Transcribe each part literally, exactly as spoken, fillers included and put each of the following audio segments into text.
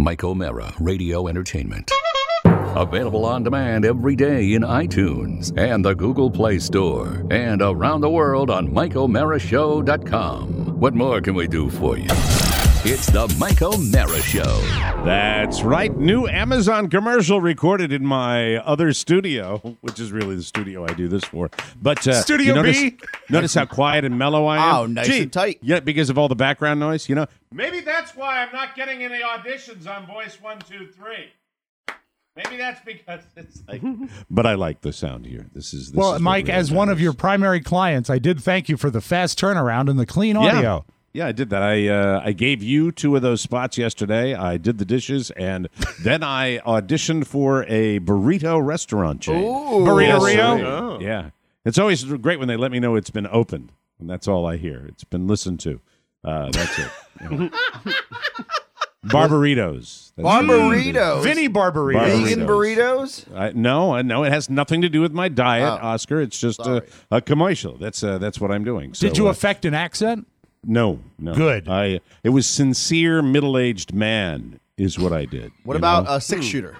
Mike O'Mara Radio Entertainment. Available on demand every day in iTunes and the Google Play Store and around the world on Mike O'Mara Show dot com. What more can we do for you? It's the Mike O'Mara Show. That's right. New Amazon commercial recorded in my other studio, which is really the studio I do this for. But uh, Studio you notice, B? Notice how quiet and mellow I am? Oh, nice Gee, and tight. Yeah, because of all the background noise, you know. Maybe that's why I'm not getting any auditions on Voice one two three. Maybe that's because it's like... But I like the sound here. This is this Well, is Mike, what really as one of matters. your primary clients, I did thank you for the fast turnaround and the clean audio. Yeah. Yeah, I did that. I uh, I gave you two of those spots yesterday. I did the dishes, and then I auditioned for a burrito restaurant chain. Burrito Yes, Rio? sir. Yeah. It's always great when they let me know it's been opened, and that's all I hear. It's been listened to. Uh, that's it. Yeah. Barbaritos. That's Barbaritos. Vinny Barbarito. Barbarito. Vegan burritos? I, no, uh, no, it has nothing to do with my diet, Oh, Oscar. It's just a, sorry. a commercial. That's uh, that's what I'm doing. So, Did you uh, affect an accent? No, no. Good. I it was sincere middle-aged man is what I did. What you about know? a six shooter?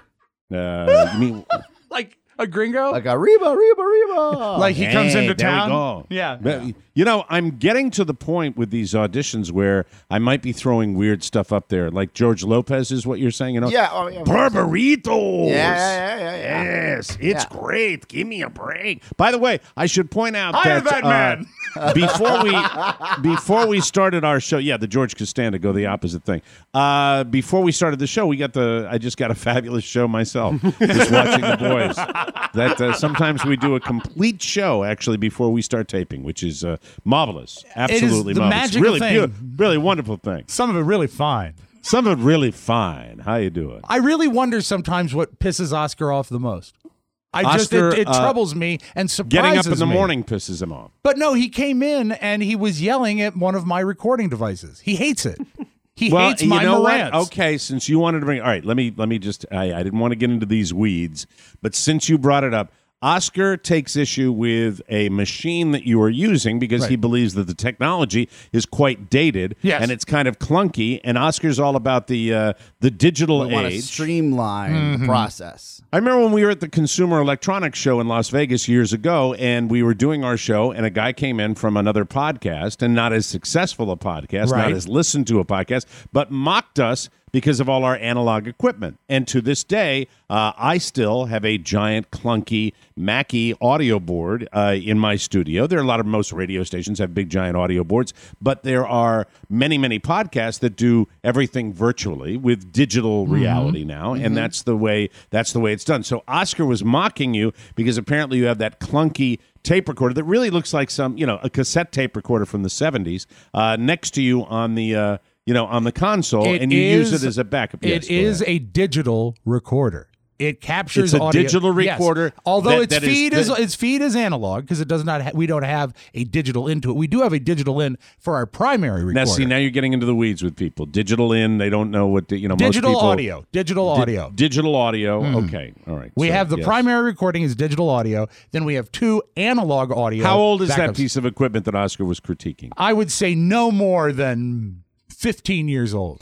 Uh, you mean Like a gringo? Like a Reba, Reba, Reba. Like he comes Hey, into there we town? go. Yeah. But, you know, I'm getting to the point with these auditions where I might be throwing weird stuff up there, like George Lopez is what you're saying. You know, Yeah, oh, yeah. Barbaritos. Yeah, yeah, yeah, yeah, yeah. Yes, it's Yeah. great. Give me a break. By the way, I should point out Hire that, that uh, man. before we before we started our show, yeah, the George Costanza, go the opposite thing. Uh, before we started the show, we got the. I just got a fabulous show myself, just watching the boys. That uh, sometimes we do a complete show actually before we start taping, which is uh, marvelous, absolutely the marvelous, magical really thing. beautiful, really wonderful thing. Some of it really fine. Some of it really fine. How you doing? I really wonder sometimes what pisses Oscar off the most. I just Oscar, it, it uh, troubles me and surprises Getting up in the me. morning pisses him off. But no, he came in and he was yelling at one of my recording devices. He hates it. He Well, hates you my know Marantz. what? Okay, since you wanted to bring, all right, let me let me just. I, I didn't want to get into these weeds, but since you brought it up, Oscar takes issue with a machine that you are using because Right. he believes that the technology is quite dated Yes. and it's kind of clunky. And Oscar's all about the uh, the digital We want to age. streamline Mm-hmm. the process. I remember when we were at the Consumer Electronics Show in Las Vegas years ago, and we were doing our show, and a guy came in from another podcast, and not as successful a podcast, Right. not as listened to a podcast, but mocked us because of all our analog equipment. And to this day, uh, I still have a giant, clunky Mackie audio board uh, in my studio. There are a lot of most radio stations have big, giant audio boards, but there are many, many podcasts that do everything virtually with digital reality now, and that's the way that's the way it's done. So Oscar was mocking you because apparently you have that clunky tape recorder that really looks like some, you know, a cassette tape recorder from the seventies uh, next to you on the. Uh, you know, on the console, It and you is- use it as a backup. Yes, It go is ahead. a digital recorder. It captures It's a audio. digital Yes. recorder Although that- its that is- feed is, that- its feed is analog because it does not ha- we don't have a digital in to it. We do have a digital in for our primary recorder. Now, see, now you're getting into the weeds with people. Digital in, they don't know what, the, you know, digital most people, audio. Digital Di- audio. digital audio, okay, all right. We So, have the yes. primary recording is digital audio. Then we have two analog audio. How old is that backups. piece of equipment that Oscar was critiquing? I would say no more than fifteen years old.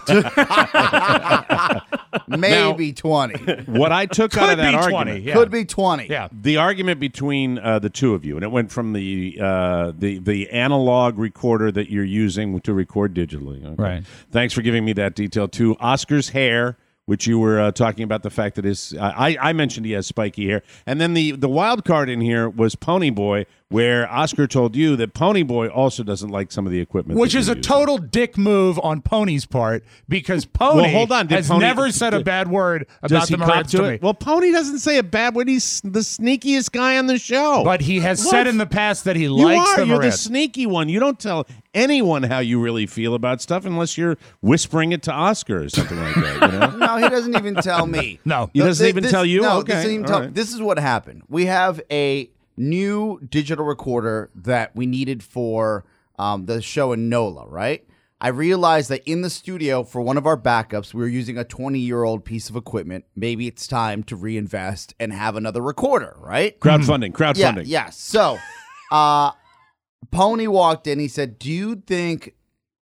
Maybe twenty. What I took out of Could that be argument, twenty. Yeah. Could be twenty. Yeah. the argument between uh, the two of you, and it went from the uh, the the analog recorder that you're using to record digitally. Okay. Right. Thanks for giving me that detail too. Oscar's hair, which you were uh, talking about the fact that his, I, I mentioned he has spiky hair, and then the the wild card in here was Pony Boy, where Oscar told you that Pony Boy also doesn't like some of the equipment, Which that is you're a using. total dick move on Pony's part because Pony Well, hold on. Did has Pony- never said a did- bad word Does about he the cop Marantz to to me. it? Well, Pony doesn't say a bad word. He's the sneakiest guy on the show. But he has What? said in the past that he You likes are. the You're the Marantz. sneaky one. You don't tell anyone how you really feel about stuff unless you're whispering it to Oscar or something like that. You know? No, he doesn't even tell me. No. He doesn't even This- tell you? No, Okay, this, doesn't even all tell, right. this is what happened. We have a new digital recorder that we needed for um, the show in NOLA, right? I realized that in the studio for one of our backups, we were using a twenty-year-old piece of equipment. Maybe it's time to reinvest and have another recorder, right? Crowdfunding. Crowdfunding. Yeah, yes. So, uh, Pony walked in. He said, "Do you think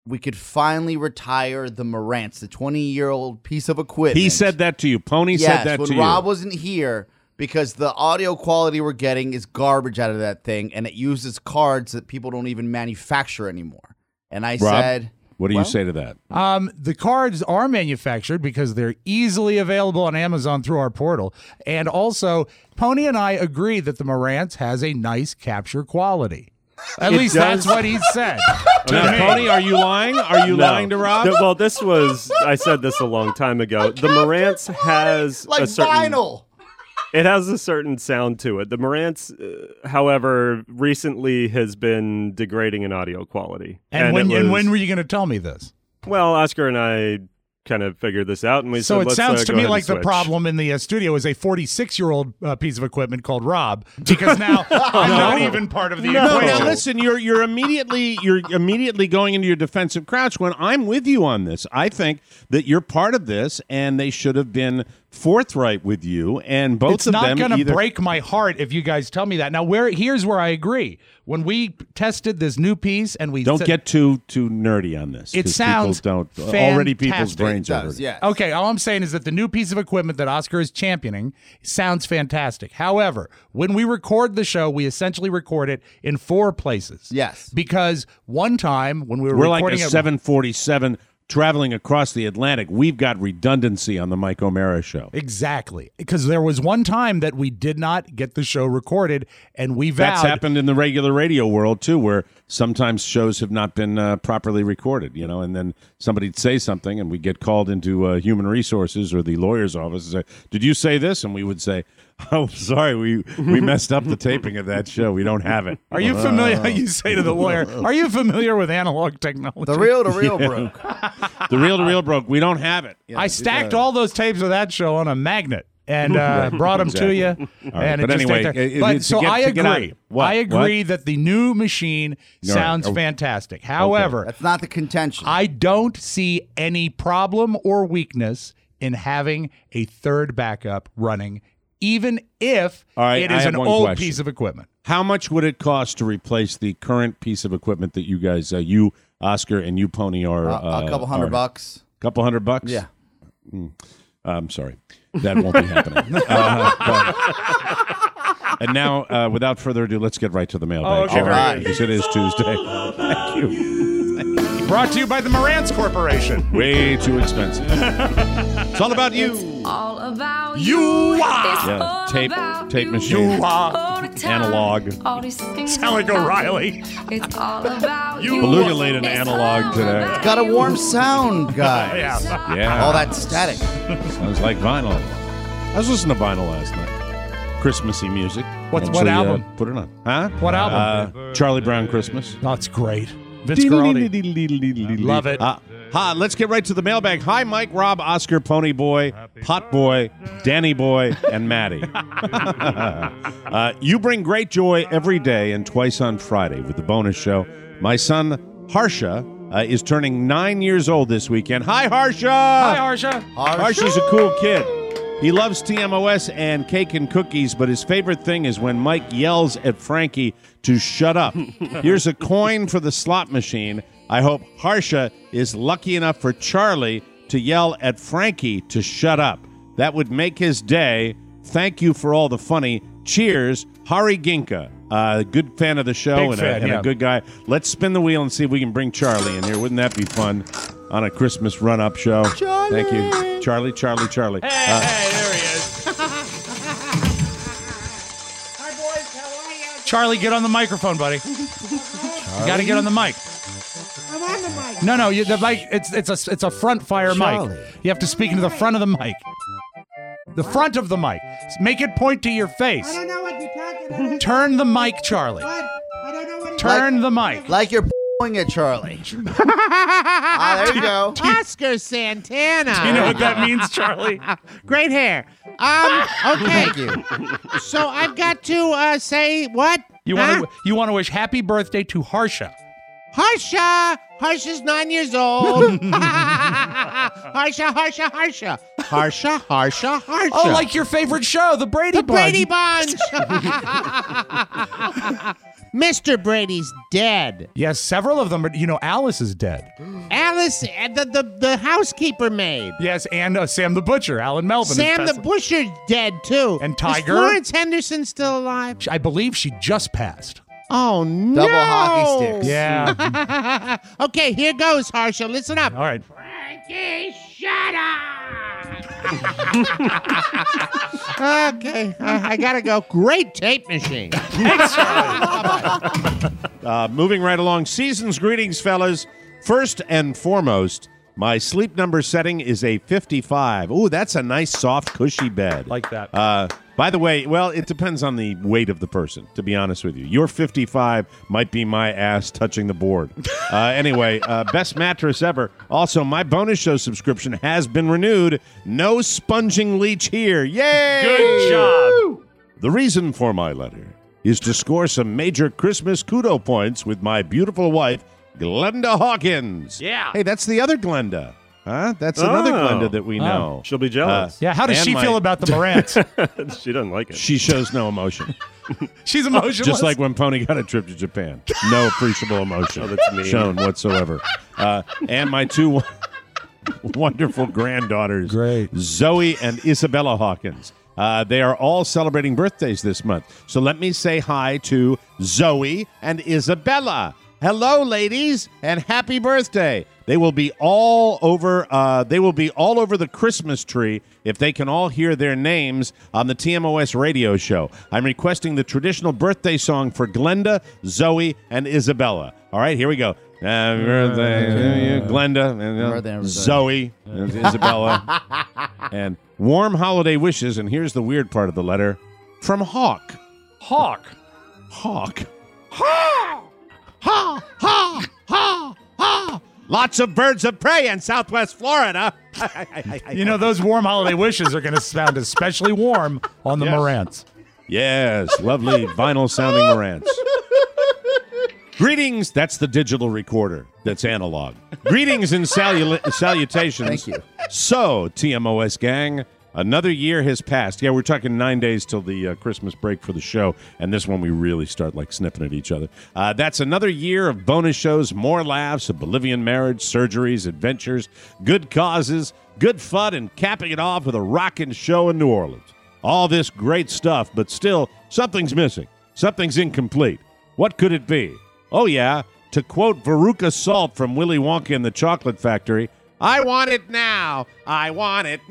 we could finally retire the Marantz, the twenty-year-old piece of equipment. He said that to you. Pony yes, said that when to Rob you. wasn't here, because the audio quality we're getting is garbage out of that thing, and it uses cards that people don't even manufacture anymore. And I Rob, said, what do well, you say to that? Um, the cards are manufactured because they're easily available on Amazon through our portal. And also, Pony and I agree that the Marantz has a nice capture quality. At It least does. that's what he said. Now, me. Pony, are you lying? Are you No. lying to Rob? The- well, this was, I said this a long time ago. The Marantz has like a certain, vinyl. It has a certain sound to it. The Marantz, uh, however, recently has been degrading in audio quality. And, when it and was- when were you going to tell me this? Well, Oscar and I kind of figured this out, and we So said, it let's, sounds uh, to go me ahead like and the switch. problem in the uh, studio is a forty-six-year-old uh, piece of equipment called Rob, because now I'm not even part of the No, equation. now listen, you're you're immediately you're immediately going into your defensive crouch when I'm with you on this. I think that you're part of this, and they should have been forthright with you. And both It's of not them going to either. break my heart if you guys tell me that. Now, where here's where I agree. When we tested this new piece, and we Don't said- get too too nerdy on this. It 'cause sounds people don't already people's fantastic. brains It are does, hurting. yes. Okay, all I'm saying is that the new piece of equipment that Oscar is championing sounds fantastic. However, when we record the show, we essentially record it in four places. Yes. Because one time when we were We're like recording a it, seven forty-seven traveling across the Atlantic. We've got redundancy on the Mike O'Mara show. Exactly. Because there was one time that we did not get the show recorded, and we vowed. That's happened in the regular radio world too, where sometimes shows have not been uh, properly recorded, you know, and then somebody'd say something, and we get called into uh, human resources or the lawyer's office and say, "Did you say this?" And we would say, "Oh, sorry, we we messed up the taping of that show. We don't have it." Are you familiar? You say to the lawyer, "Are you familiar with analog technology?" The real to real broke. The reel to reel broke. We don't have it. Yeah, I stacked all those tapes of that show on a magnet and uh, brought them Exactly. to you. All right, And but it just anyway, stayed there. it- but to so get- I to get out- agree. what? I agree What? that the new machine All right. sounds Oh. fantastic. However, That's not the contention. I don't see any problem or weakness in having a third backup running, even if All right, it I is have an one old question. piece of equipment. How much would it cost to replace the current piece of equipment that you guys, uh, you Oscar and you Pony, are Uh, uh, a couple hundred are- bucks. Couple hundred bucks. Yeah. I'm sorry. That won't be happening. Uh, but- and now, uh, without further ado, let's get right to the mailbag. okay, shall we? all right. Because it is Tuesday. Thank you. Brought to you by the Marantz Corporation. Way too expensive. It's all about you. All about You you. are. It's Yeah, all tape, about tape you. machine. You are. All the time. Analog. All these things Sound like about O'Reilly. you. It's all about You you. Beluga laid an It's analog all today. about Got a you. warm sound, guys. Yeah. Yeah. All that static. Sounds like vinyl. I was listening to vinyl last night. Christmassy music. What's- what Actually, uh, album? put it on. Huh? What album? Uh, Charlie Brown Christmas. That's great. Vince Guaraldi. Love it. Uh, hi, let's get right to the mailbag. Hi, Mike, Rob, Oscar, Pony Boy, Pot Boy, Danny Boy, and Maddie. uh, you bring great joy every day and twice on Friday with the bonus show. My son, Harsha, uh, is turning nine years old this weekend. Hi, Harsha! Hi, Harsha. Harsha's a cool kid. He loves T M O S and cake and cookies, but his favorite thing is when Mike yells at Frankie to shut up. Here's a coin for the slot machine. I hope Harsha is lucky enough for Charlie to yell at Frankie to shut up. That would make his day. Thank you for all the funny. Cheers, Hari Ginka. Uh, good fan of the show Big and, fan, a, and yeah. a good guy. Let's spin the wheel and see if we can bring Charlie in here. Wouldn't that be fun on a Christmas run-up show? Charlie! Thank you. Charlie, Charlie, Charlie. Hey, Uh, hey, there he is. Hi, boys. How are you? Charlie, get on the microphone, buddy. You got to get on the mic. I'm on the mic. No, no, you, the mic. It's it's a it's a front fire Charlie. mic. You have to speak into the front of the mic. The front of the mic. Make it point to your face. I don't know what you're talking about. Turn the mic, Charlie. What? I don't know what Turn the mic. Like you're p***ing at Charlie. Ah, there you go. Oscar Santana. You know what that means, Charlie? Great hair. Um. Okay. Thank you. So I've got to uh, say what? You Huh? want to you want to wish happy birthday to Harsha. Harsha. Harsha's nine years old. Harsha. Harsha. Harsha. Harsha. Harsha. Harsha. Oh, like your favorite show, the Brady the Bunch. Brady Bunch. Mister Brady's dead. Yes, several of them. But you know, Alice is dead. Alice, uh, the, the, the housekeeper maid. Yes, and uh, Sam the Butcher, Alan Melvin. is Sam the passing- Butcher's dead, too. And Is Tiger? Florence Henderson still alive? I believe she just passed. Oh, no. Double hockey sticks. Yeah. Okay, here goes, Harsha. Listen up. All right. Frankie, shut up! Okay, uh, I gotta go. Great tape machine. Uh, moving right along. Season's greetings, fellas. First and foremost, my sleep number setting is a fifty-five. Ooh, that's a nice, soft, cushy bed. Like that. Uh, by the way, well, it depends on the weight of the person, to be honest with you. Your fifty-five might be my ass touching the board. Uh, anyway, uh, best mattress ever. Also, my bonus show subscription has been renewed. No sponging leech here. Yay! Good job. The reason for my letter is to score some major Christmas kudo points with my beautiful wife, Glenda Hawkins. Yeah. Hey, that's the other Glenda. Huh? That's another Oh. Glenda that we know. She'll be jealous. Yeah, how does and she my- feel about the Morants? She doesn't like it. She shows no emotion. She's emotionless. Just like when Pony got a trip to Japan. No appreciable emotion Oh, that's mean. shown whatsoever. Uh, and my two wo- wonderful granddaughters, Great. Zoe and Isabella Hawkins. Uh, they are all celebrating birthdays this month. So let me say hi to Zoe and Isabella. Hello, ladies, and happy birthday. They will be all over. Uh, they will be all over the Christmas tree if they can all hear their names on the T M O S radio show. I'm requesting the traditional birthday song for Glenda, Zoe, and Isabella. All right, here we go. Happy birthday, to you, Glenda, and, uh, Birthday, birthday. Zoe, and Isabella, and warm holiday wishes. And here's the weird part of the letter from Hawk. Hawk. Hawk. Ha! Ha! Ha! Ha! Ha! Lots of birds of prey in Southwest Florida. You know, those warm holiday wishes are going to sound especially warm on the Yes. Morants. Yes, lovely vinyl sounding Morants. Greetings. That's the digital recorder. That's analog. Greetings and salu- salutations. Thank you. So, T M O S gang, another year has passed. Yeah, we're talking nine days till the uh, Christmas break for the show, and this one we really start like sniffing at each other. Uh, that's another year of bonus shows, more laughs, a Bolivian marriage, surgeries, adventures, good causes, good fun, and capping it off with a rockin' show in New Orleans. All this great stuff, but still, something's missing. Something's incomplete. What could it be? Oh, yeah, to quote Veruca Salt from Willy Wonka and the Chocolate Factory, I want it now. I want it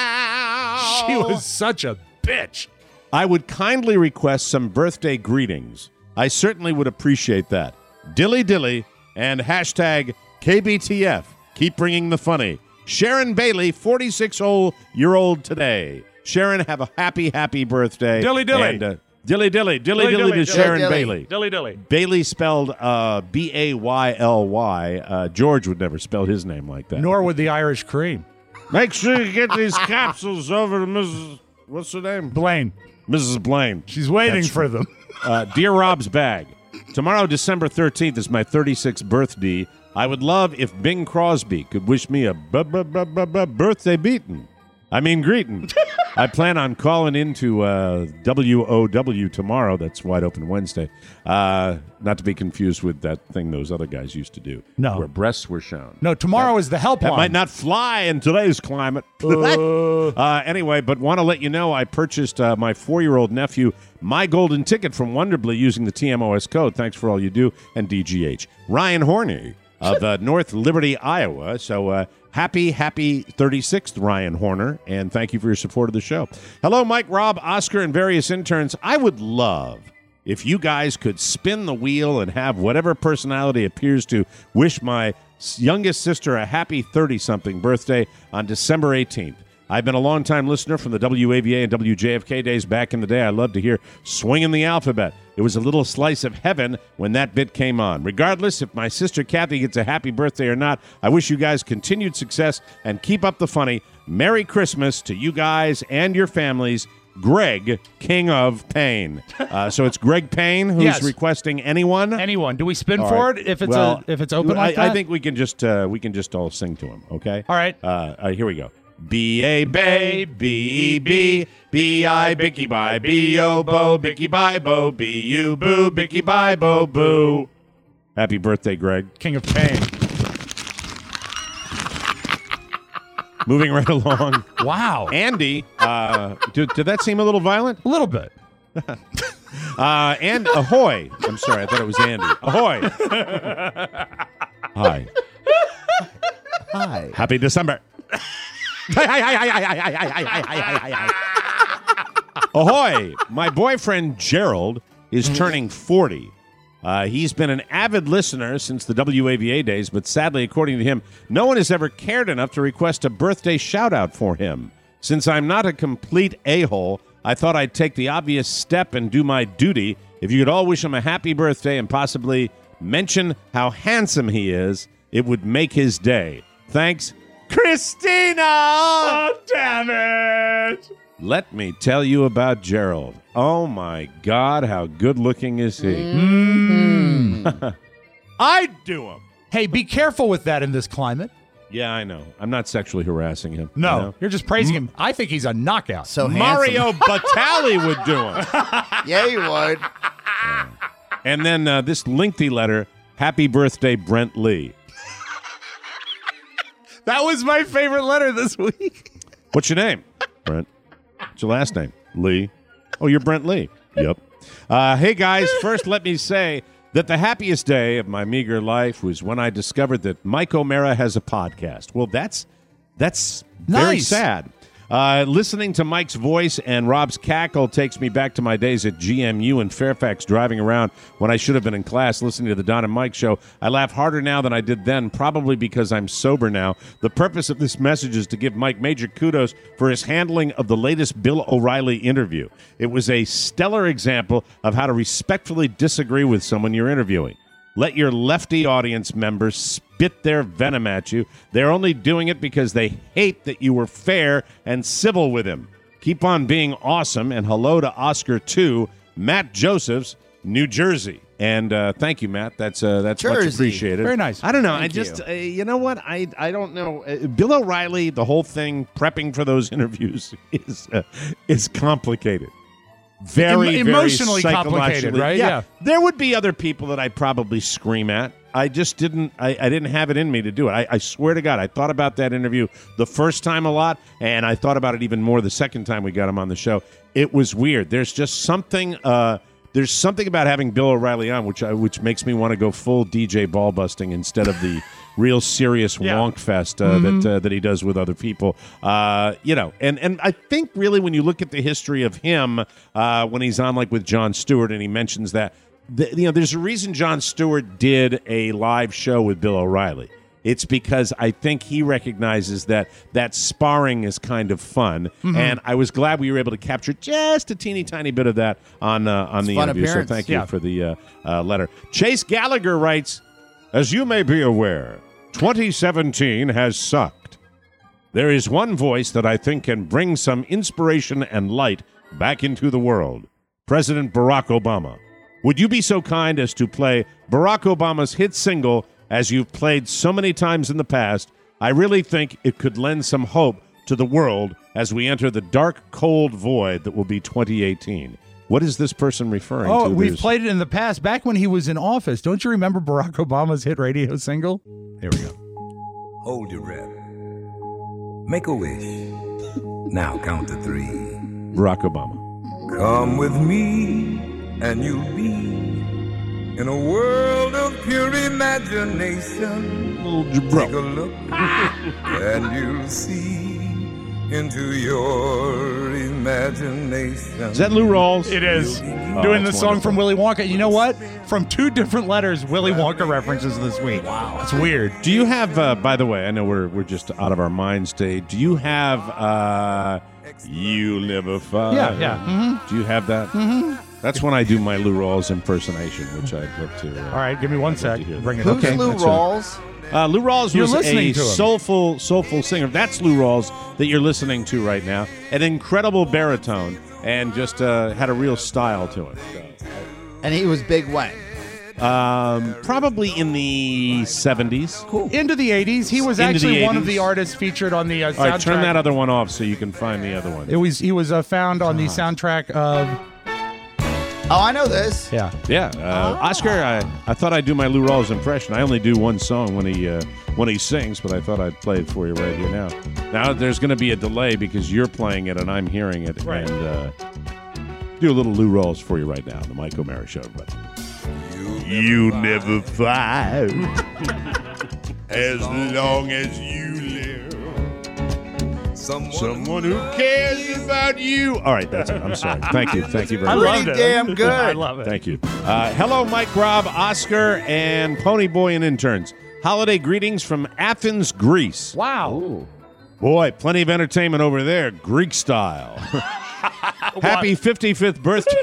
now. She was such a bitch. I would kindly request some birthday greetings. I certainly would appreciate that. Dilly dilly and hashtag K B T F. Keep bringing the funny. Sharon Bailey, forty-six-year-old today. Sharon, have a happy, happy birthday. Dilly dilly. And, uh, dilly dilly. Dilly Dilly dilly dilly, to dilly Sharon dilly. Bailey. Dilly dilly. Bailey spelled uh, B A Y L Y. Uh, George would never spell his name like that. Nor would the Irish cream. Make sure you get these capsules over to Missus What's her name? Blaine. Missus Blaine. She's waiting That's for them. Uh, Dear Rob's Bag, tomorrow, December thirteenth, is my thirty-sixth birthday. I would love if Bing Crosby could wish me a b- b- b- b- b- birthday beatin'. I mean, greeting. I plan on calling into uh, W O W tomorrow. That's Wide Open Wednesday. Uh, not to be confused with that thing those other guys used to do. No. Where breasts were shown. No, tomorrow is the helpline. That might not fly in today's climate. uh, anyway, but want to let you know I purchased uh, my four-year-old nephew my golden ticket from Wonderbly using the T M O S code. Thanks for all you do. And D G H. Ryan Horney of uh, North Liberty, Iowa. So uh, happy, happy thirty-sixth, Ryan Horner. And thank you for your support of the show. Hello, Mike, Rob, Oscar, and various interns. I would love if you guys could spin the wheel and have whatever personality appears to wish my youngest sister a happy thirty-something birthday on December eighteenth. I've been a long-time listener from the W A V A and W J F K days back in the day. I love to hear Swinging the Alphabet. It was a little slice of heaven when that bit came on. Regardless if my sister Kathy gets a happy birthday or not, I wish you guys continued success and keep up the funny. Merry Christmas to you guys and your families. Greg, King of Pain. Uh, so it's Greg Payne who's Yes. requesting anyone. Anyone? Do we spin All for right. it if it's Well, a if it's open I, like that? I think we can just uh, we can just all sing to him. Okay. All right. Uh, uh, here we go. B A Bay, B E B, B I Bicky Bye, B O Bo, Bicky Bye Bo, B U Boo, Bicky Bye Bo Boo. Happy birthday, Greg. King of pain. Moving right along. Wow. Andy, uh, did, did that seem a little violent? A little bit. Uh, and ahoy. I'm sorry, I thought it was Andy. Ahoy. Hi. Hi. Happy December. Ahoy. My boyfriend Gerald is turning forty. Uh, he's been an avid listener since the W A V A days, but sadly, according to him, no one has ever cared enough to request a birthday shout-out for him. Since I'm not a complete a-hole, I thought I'd take the obvious step and do my duty. If you could all wish him a happy birthday and possibly mention how handsome he is, it would make his day. Thanks, Christina! Oh, damn it! Let me tell you about Gerald. Oh, my God, how good-looking is he? Mm. I'd do him. Hey, be careful with that in this climate. Yeah, I know. I'm not sexually harassing him. No, you know? you're just praising him. I think he's a knockout. So Mario handsome. Batali would do him. Yeah, you would. And then uh, this lengthy letter, happy birthday, Brent Lee. That was my favorite letter this week. What's your name? Brent. What's your last name? Lee. Oh, you're Brent Lee. Yep. Uh, hey, guys, first let me say that the happiest day of my meager life was when I discovered that Mike O'Mara has a podcast. Well, that's that's very Nice. sad. Uh, listening to Mike's voice and Rob's cackle takes me back to my days at G M U in Fairfax, driving around when I should have been in class listening to the Don and Mike show. I laugh harder now than I did then, probably because I'm sober now. The purpose of this message is to give Mike major kudos for his handling of the latest Bill O'Reilly interview. It was a stellar example of how to respectfully disagree with someone you're interviewing. Let your lefty audience members spit their venom at you. They're only doing it because they hate that you were fair and civil with him. Keep on being awesome, and hello to Oscar two, Matt Josephs, New Jersey. And uh, thank you, Matt. That's uh, that's much Jersey. appreciated. Very nice. I don't know. Thank I just, you. uh, you know what? I I don't know. Uh, Bill O'Reilly, the whole thing, prepping for those interviews is uh, is complicated. Very, Em- very emotionally complicated, psychologically- right? Yeah. There would be other people that I'd probably scream at. I just didn't. I, I didn't have it in me to do it. I, I swear to God, I thought about that interview the first time a lot, and I thought about it even more the second time we got him on the show. It was weird. There's just something. Uh, there's something about having Bill O'Reilly on, which I, which makes me want to go full D J ball busting instead of the real serious Yeah. wonk fest uh, that uh, that he does with other people. Uh, you know, and and I think really when you look at the history of him, uh, when he's on like with Jon Stewart, and he mentions that. The, you know, there's a reason Jon Stewart did a live show with Bill O'Reilly. It's because I think he recognizes that that sparring is kind of fun, Mm-hmm. and I was glad we were able to capture just a teeny tiny bit of that on uh, on the fun interview. appearance. So thank you Yeah. for the uh, uh, letter. Chase Gallagher writes, "As you may be aware, twenty seventeen has sucked. There is one voice that I think can bring some inspiration and light back into the world: President Barack Obama. Would you be so kind as to play Barack Obama's hit single, as you've played so many times in the past? I really think it could lend some hope to the world as we enter the dark, cold void that will be twenty eighteen. What is this person referring Oh, to? we've There's- played it in the past, back when he was in office. Don't you remember Barack Obama's hit radio single? Here we go. Hold your breath. Make a wish. Now count to three. Barack Obama. Come with me, and you'll be in a world of pure imagination. Little Take a jabro. look, and you'll see into your imagination. Is that Lou Rawls? It is. Oh, Doing the that's song wonderful. from Willy Wonka. You know what? From two different letters, Willy Wonka references this week. Wow. It's weird. Do you have, uh, by the way, I know we're we're just out of our minds today. Do you have uh, You Never Find? Yeah, yeah. Mm-hmm. Do you have that? Mm-hmm. That's when I do my Lou Rawls impersonation, which I'd love to. Uh, All right, give me one I'd love sec. to hear that. Bring it Who's up. Okay, Lou that's it. Rawls? Uh, Lou Rawls You're was listening a to him. soulful, soulful singer. That's Lou Rawls that you're listening to right now. An incredible baritone, and just uh, had a real style to it. So, And he was Big when? Um, probably in the seventies. Cool. Into the eighties. He was Into actually the one of eighties. the artists featured on the uh, soundtrack. All right, turn that other one off so you can find the other one. It was he was uh, found on the soundtrack of. Oh, I know this. Yeah. Yeah, uh, Oscar. I, I thought I'd do my Lou Rawls impression. I only do one song when he uh, when he sings, but I thought I'd play it for you right here now. Now there's going to be a delay because you're playing it and I'm hearing it, Right. and uh, do a little Lou Rawls for you right now. The Mike O'Mara Show, everybody. You never fight as long as you live. Someone, Someone who cares about you. All right, that's it. I'm sorry. Thank you. Thank you very I much. loved it. damn good. I love it. Thank you. Uh, hello, Mike, Rob, Oscar, and Pony Boy and interns. Holiday greetings from Athens, Greece. Wow. Boy, plenty of entertainment over there, Greek style. Happy fifty-fifth birthday.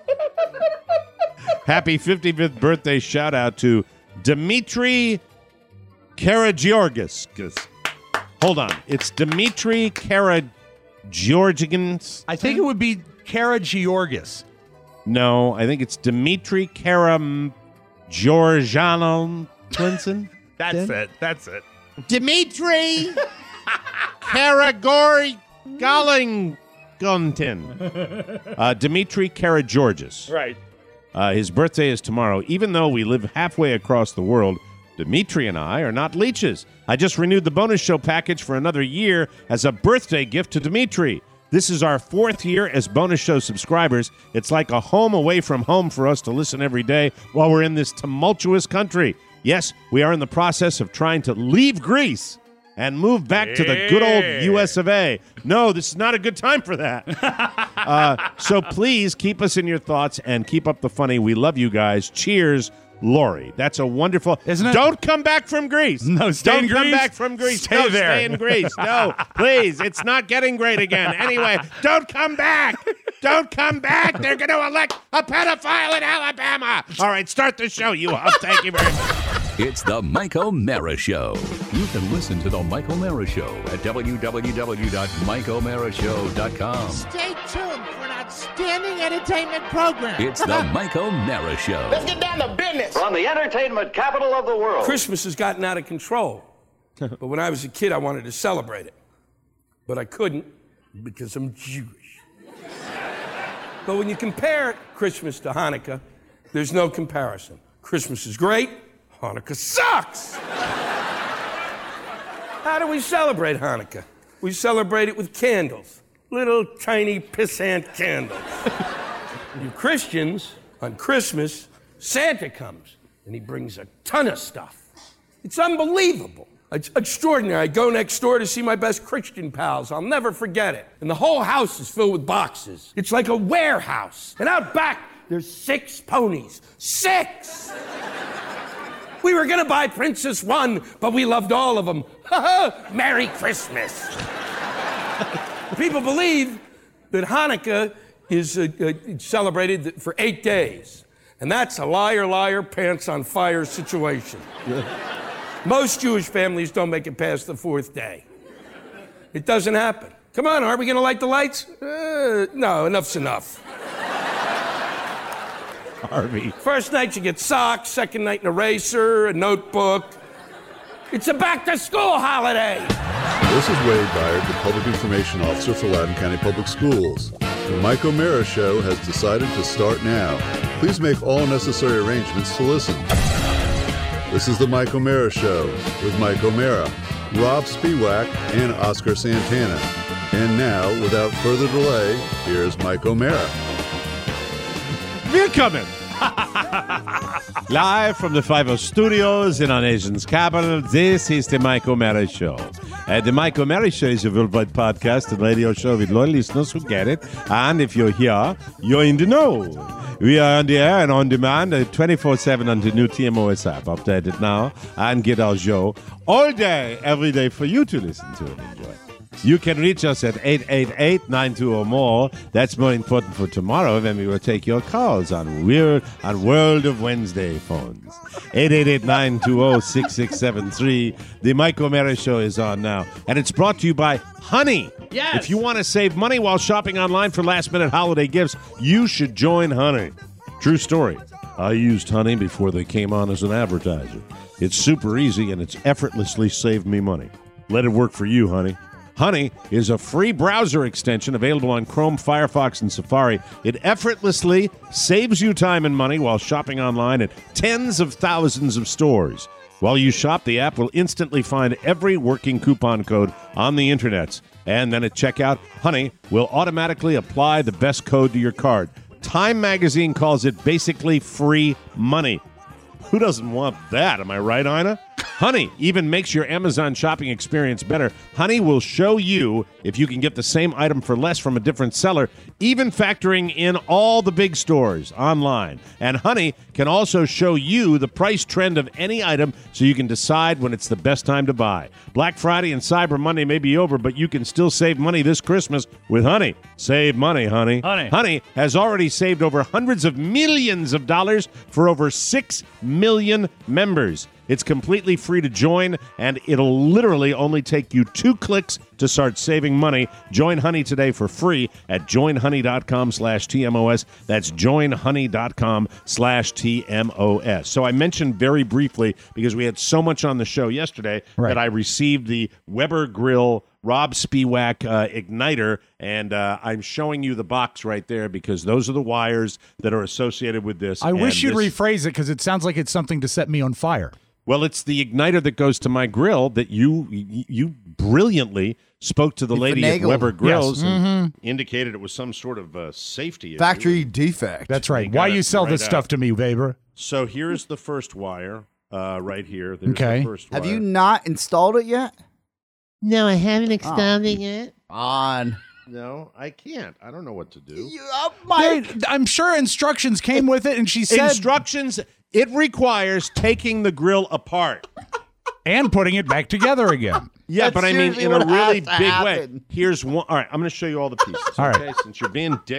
Happy fifty-fifth birthday shout out to Dimitri Karageorgis. Hold on. It's Dimitri Karageorgis. I think it would be Kara Georgis. No, I think it's Dimitri Karam Georgiano Clinton. That's it. That's it. Dimitri Karagori Galingontin. Uh, Dimitri Karageorgis. Right. Uh, his birthday is tomorrow. Even though we live halfway across the world, Dimitri and I are not leeches. I just renewed the bonus show package for another year as a birthday gift to Dimitri. This is our fourth year as bonus show subscribers. It's like a home away from home for us to listen every day while we're in this tumultuous country. Yes, we are in the process of trying to leave Greece and move back to the good old U S of A. No, this is not a good time for that. uh, so please keep us in your thoughts and keep up the funny. We love you guys. Cheers, Lori. That's a wonderful... Isn't it? Don't come back from Greece. No, stay Don't in come Greece. back from Greece. Stay no, there. Stay in Greece. No, please. It's not getting great again. Anyway, don't come back. Don't come back. They're going to elect a pedophile in Alabama. All right, start the show, you up. Thank you very much. It's the Mike O'Mara Show. You can listen to the Mike O'Mara Show at w w w dot mike o'mara show dot com. Stay tuned for an outstanding entertainment program. It's the Mike O'Mara Show. Let's get down to business. From the entertainment capital of the world. Christmas has gotten out of control. But when I was a kid, I wanted to celebrate it. But I couldn't because I'm Jewish. But when you compare Christmas to Hanukkah, there's no comparison. Christmas is great. Hanukkah sucks! How do we celebrate Hanukkah? We celebrate it with candles. Little tiny pissant candles. You Christians, on Christmas, Santa comes and he brings a ton of stuff. It's unbelievable. It's extraordinary. I go next door to see my best Christian pals. I'll never forget it. And the whole house is filled with boxes. It's like a warehouse. And out back, there's six ponies. Six! We were gonna buy Princess one, but we loved all of them. Merry Christmas. People believe that Hanukkah is uh, uh, celebrated for eight days. And that's a liar, liar, pants on fire situation. Most Jewish families don't make it past the fourth day. It doesn't happen. Come on, are we gonna light the lights? Uh, no, enough's enough. Harvey. First night you get socks, second night an eraser, a notebook. It's a back-to-school holiday. This is Wade Byard, the Public Information Officer for Loudoun County Public Schools. The Mike O'Mara Show has decided to start now. Please make all necessary arrangements to listen. This is the Mike O'Mara Show with Mike O'Mara, Rob Spiewak, and Oscar Santana. And now, without further delay, here's Mike O'Mara. Willkommen! Live from the Five O Studios in our nation's capital, this is the Mike O'Mara Show. Uh, the Mike O'Mara Show is a worldwide podcast and radio show with loyal listeners who get it. And if you're here, you're in the know. We are on the air and on demand uh, twenty-four seven on the new T M O S app. Update it now and get our show all day, every day for you to listen to and enjoy. You can reach us at eight eight eight, nine two or more. That's more important for tomorrow when we will take your calls on Weird on World of Wednesday phones. eight eight eight, nine two zero, six six seven three. The Mike O'Mara Show is on now. And it's brought to you by Honey. Yes. If you want to save money while shopping online for last-minute holiday gifts, you should join Honey. True story. I used Honey before they came on as an advertiser. It's super easy and it's effortlessly saved me money. Let it work for you, Honey. Honey is a free browser extension available on Chrome, Firefox, and Safari. It effortlessly saves you time and money while shopping online at tens of thousands of stores. While you shop, the app will instantly find every working coupon code on the internets. And then at checkout, Honey will automatically apply the best code to your card. Time Magazine calls it basically free money. Who doesn't want that? Am I right, Ina? Honey even makes your Amazon shopping experience better. Honey will show you if you can get the same item for less from a different seller, even factoring in all the big stores online. And Honey can also show you the price trend of any item so you can decide when it's the best time to buy. Black Friday and Cyber Monday may be over, but you can still save money this Christmas with Honey. Save money, Honey. Honey. Honey has already saved over hundreds of millions of dollars for over six million members. It's completely free to join, and it'll literally only take you two clicks to start saving money. Join Honey today for free at joinhoney.com slash TMOS. That's joinhoney.com slash TMOS. So I mentioned very briefly, because we had so much on the show yesterday, Right. that I received the Weber Grill Rob Spiewak uh, igniter, and uh, I'm showing you the box right there because those are the wires that are associated with this. I wish And you'd this- rephrase it because it sounds like it's something to set me on fire. Well, it's the igniter that goes to my grill that you you brilliantly spoke to the You lady at finagled. Weber Grills Yes. and indicated it was some sort of uh, safety issue. Factory defect. That's right. got Why it you sell right this out. stuff to me, Weber? So here's the first wire uh, right here. There's Okay. the first wire. Have you not installed it yet? No, I haven't installed it yet. On. No, I can't. I don't know what to do. You, uh, my, There- I'm sure instructions came with it, and she said, Instructions. It requires taking the grill apart. and putting it back together again. Yeah, That's but I mean usually in a what really has to big way. happen. Here's one. All right, I'm going to show you all the pieces. All right. Okay, since you're being dicks.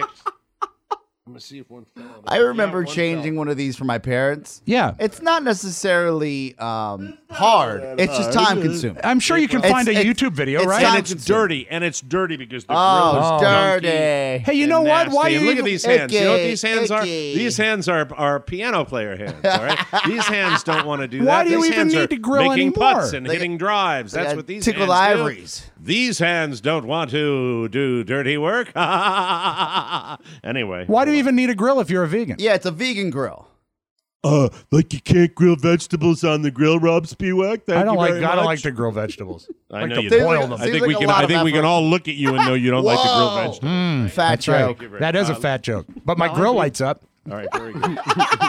I'm going to see if one fell. I remember Yeah, one changing fell. one of these for my parents. Yeah. It's not necessarily um, hard. It's just time consuming. I'm sure you can It's- find a it's- YouTube video, it's right? time And it's consuming. dirty, and it's dirty because the Oh, grill is it's gunky dirty. Hey, you and know what? nasty. Why And you look even- at these hands? You know what these hands are? Icky. These hands are are piano player hands. All right, these hands don't want to do Why that. do you these even hands need are to grill making anymore? putts and They hitting drives. they That's got what these tickled hands do. ivories. These hands don't want to do dirty work. Anyway, Why do you even need a grill if you're a vegan? Yeah, it's a vegan grill. Uh, like you can't grill vegetables on the grill, Rob Spiewak. Thank I don't you like. very I don't much. like to grill vegetables. I like know to you boil don't. them. I Seems think like we a can. lot I of think we can effort. all look at you and know you don't like to grill Whoa. vegetables. Mm, Fat that's right. joke. you very That is a much. fat joke. But my grill lights up. All right, very good.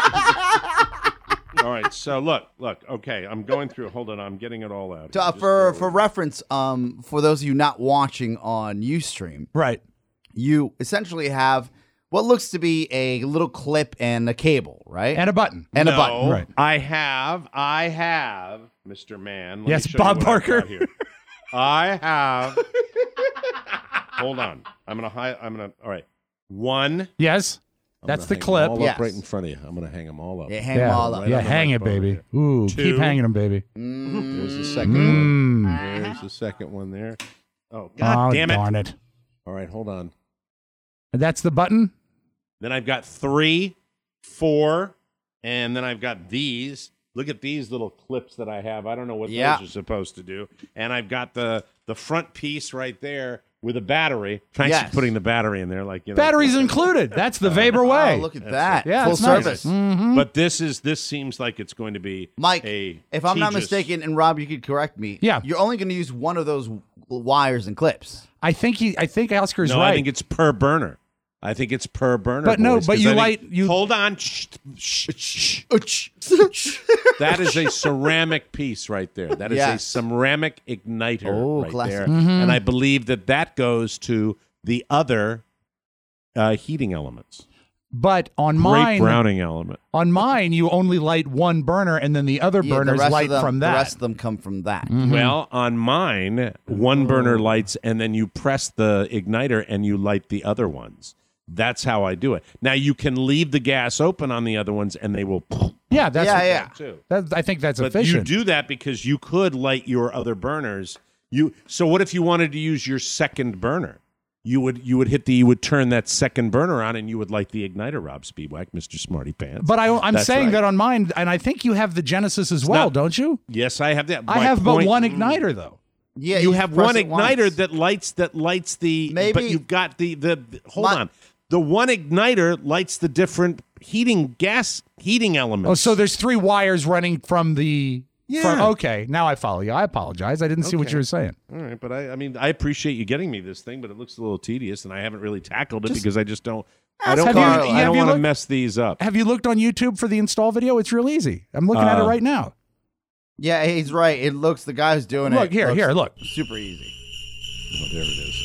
All right, so look, look. Okay, I'm going through. Hold on, I'm getting it all out. So, uh, here. Just for bear for with me. reference, um, for those of you not watching on Ustream, Right. you essentially have what looks to be a little clip and a cable, right? And a button. And a No, button. Right. I have, I have, Mister Man. Let me Yes, show you Bob what I've Barker. got here. I have. Hold on. I'm gonna hide. I'm gonna. All right. One. Yes. I'm That's gonna the hang 'em clip. All Yes. up right in front of you. I'm gonna hang them all up. Yeah, hang yeah. them all up. Right yeah, on the hang it, microphone baby. here. Ooh, Two. keep hanging them, baby. There's the second one. Mm. There's the second one there. Oh God oh, damn it! darn it. All right, hold on. And that's the button? Then I've got three, four, and then I've got these. Look at these little clips that I have. I don't know what Yeah. those are supposed to do. And I've got the the front piece right there with a battery. Thanks Yes. for putting the battery in there, like you know. Batteries included. That's the Weber way. Oh, look at That's that. yeah, Full it's nice. service. Mhm. But this is this seems like it's going to be Mike, a if I'm not Tejas- mistaken, and Rob, you could correct me. Yeah. You're only going to use one of those w- wires and clips. I think he. I think Oscar's No, right. I think it's per burner. I think it's per burner. But no, boys, but 'cause you I think- light- you- hold on. Shh, shh, shh. That is a ceramic piece right there. That is Yes. a ceramic igniter Oh, right classic. there. Mm-hmm. And I believe that that goes to the other uh, heating elements. but on Great mine, browning element. on mine, you only light one burner, and then the other Yeah, the burners rest light of them, from The that. rest of them come from that. Mm-hmm. Well, on mine, one burner lights, and then you press the igniter and you light the other ones. That's how I do it. Now, you can leave the gas open on the other ones, and they will Yeah, that's Yeah, yeah. too. That, I think that's But efficient. you do that because you could light your other burners. You so what if you wanted to use your second burner? you would you would hit the you would turn that second burner on, and you would light the igniter, Rob Speedwack, Mister Smarty Pants. But I, I'm That's saying right. that on mine, and I think you have the Genesis as well, not- don't you? Yes, I have that. I My have but point- one igniter, though. Yeah, you have press one it igniter once. that lights that lights the. Maybe- but you've got the the. the- hold My- on, the one igniter lights the different heating gas heating elements. Oh, so there's three wires running from the. Yeah. From, okay, now I follow you. I apologize. I didn't see what Okay. you were saying. All right, but I, I mean, I appreciate you getting me this thing, but it looks a little tedious, and I haven't really tackled it because I just don't. I don't. Have you- wanna- I have don't you want to looked- mess these up. Have you looked on YouTube for the install video? It's real easy. I'm looking at it Uh, right now. Yeah, he's right. It looks the guy who's doing it. Look, here, looks here, look. Super easy. Oh, there it is.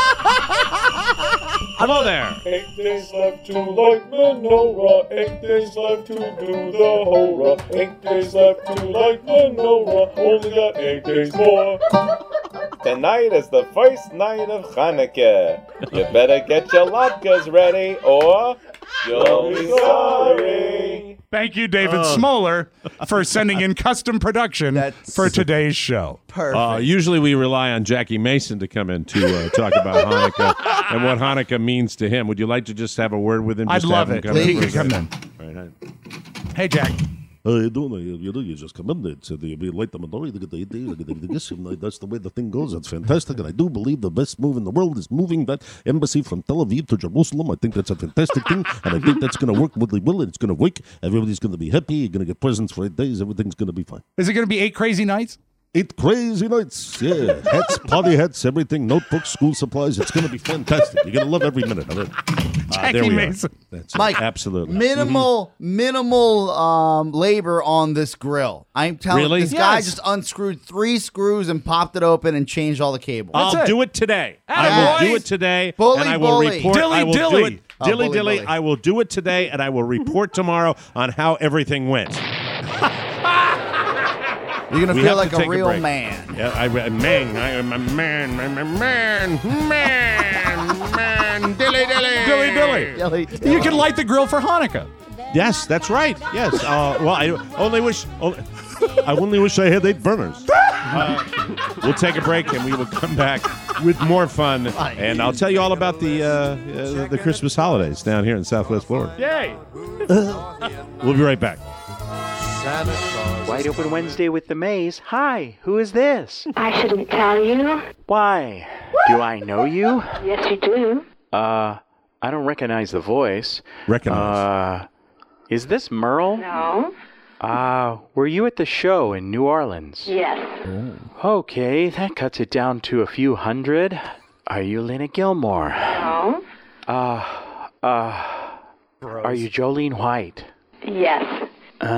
Hello there. Eight days left to light menorah. Eight days left to do the horror. Eight days left to light menorah. Only got eight days more. Tonight is the first night of Hanukkah. You better get your latkes ready or you'll be sorry. Thank you, David Oh. Smoller, for sending in custom production for today's show. Perfect. Uh, usually we rely on Jackie Mason to come in to uh, talk about Hanukkah and what Hanukkah means to him. Would you like to just have a word with him? I'd Just love have him it. come in He for could a come second? All right, all right. Hey, Jack. Uh, you don't know, you know, you just come in there, so you light the menorah, look at the look at the this, and that's the way the thing goes. It's fantastic, and I do believe the best move in the world is moving that embassy from Tel Aviv to Jerusalem. I think that's a fantastic thing, and I think that's going to work really well, and it's going to work. Everybody's going to be happy. You're going to get presents for eight days. Everything's going to be fine. Is it going to be eight crazy nights? Eight crazy nights, yeah. Hats, party hats, everything, notebooks, school supplies. It's going to be fantastic. You're going to love every minute of it. Uh, there we Mason. are. That's it. Mike, Absolutely. Minimal, minimal um, labor on this grill. I'm telling Really? this guy Yes. just unscrewed three screws and popped it open and changed all the cables. I'll it. do it today. I Attaboy. will do it today, Bully, and I will bully. report. Dilly, I will dilly. do it. Oh, Dilly, bully, dilly. bully. I will do it today, and I will report tomorrow on how everything went. You're gonna We feel have like to a take a real break. man. Yeah, I, I man, I am a man, I'm a man, man, man, dilly, dilly, Dilly, dilly. Dilly, dilly. You can light the grill for Hanukkah. Yes, that's right. Yes. Uh, well, I only wish. Only, I only wish I had eight burners. Uh, we'll take a break and we will come back with more fun, and I'll tell you all about the uh, uh, the Christmas holidays down here in Southwest Florida. Yay. We'll be right back. Wide Open Wednesday with the Maze. Hi, who is this? I shouldn't tell you. Why? Do I know you? Yes, you do. Uh, I don't recognize the voice. Recognize. Uh, is this Merle? No. Uh, were you at the show in New Orleans? Yes. Okay, that cuts it down to a few hundred. Are you Lena Gilmore? No. Uh, uh, are you Jolene White? Yes.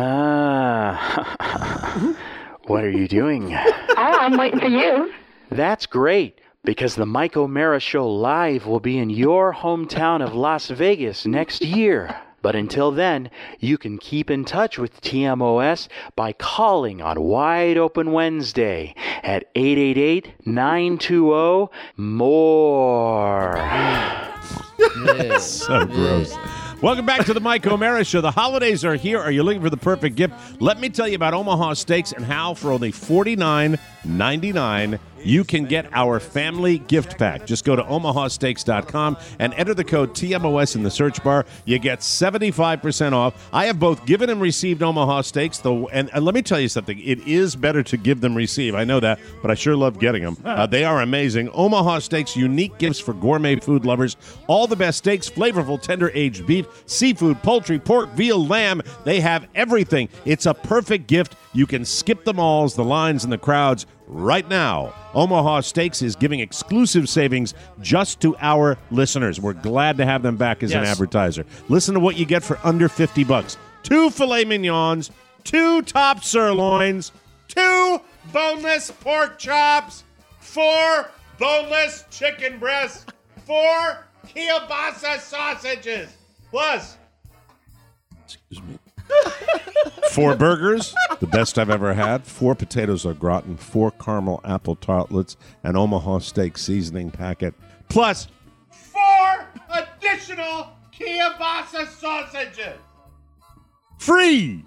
Ah. What are you doing? Oh, I'm waiting for you. That's great, because the Mike O'Mara Show Live will be in your hometown of Las Vegas next year. But until then, you can keep in touch with T M O S by calling on Wide Open Wednesday at eight eight eight, nine two zero, M O R E. So gross. Welcome back to the Mike O'Mara Show. The holidays are here. Are you looking for the perfect gift? Let me tell you about Omaha Steaks and how for only forty-nine ninety-nine you can get our family gift pack. Just go to omaha steaks dot com and enter the code T M O S in the search bar. You get seventy-five percent off. I have both given and received Omaha Steaks, though, and, and let me tell you something. It is better to give than receive. I know that, but I sure love getting them. Uh, they are amazing. Omaha Steaks, unique gifts for gourmet food lovers. All the best steaks, flavorful, tender aged beef, seafood, poultry, pork, veal, lamb. They have everything. It's a perfect gift. You can skip the malls, the lines, and the crowds right now. Omaha Steaks is giving exclusive savings just to our listeners. We're glad to have them back as an Yes. advertiser. Listen to what you get for under fifty bucks. Two filet mignons, two top sirloins, two boneless pork chops, four boneless chicken breasts, four kielbasa sausages, plus Excuse me. four burgers, the best I've ever had, four potatoes au gratin, four caramel apple tartlets, an Omaha steak seasoning packet, plus four additional kielbasa sausages. free.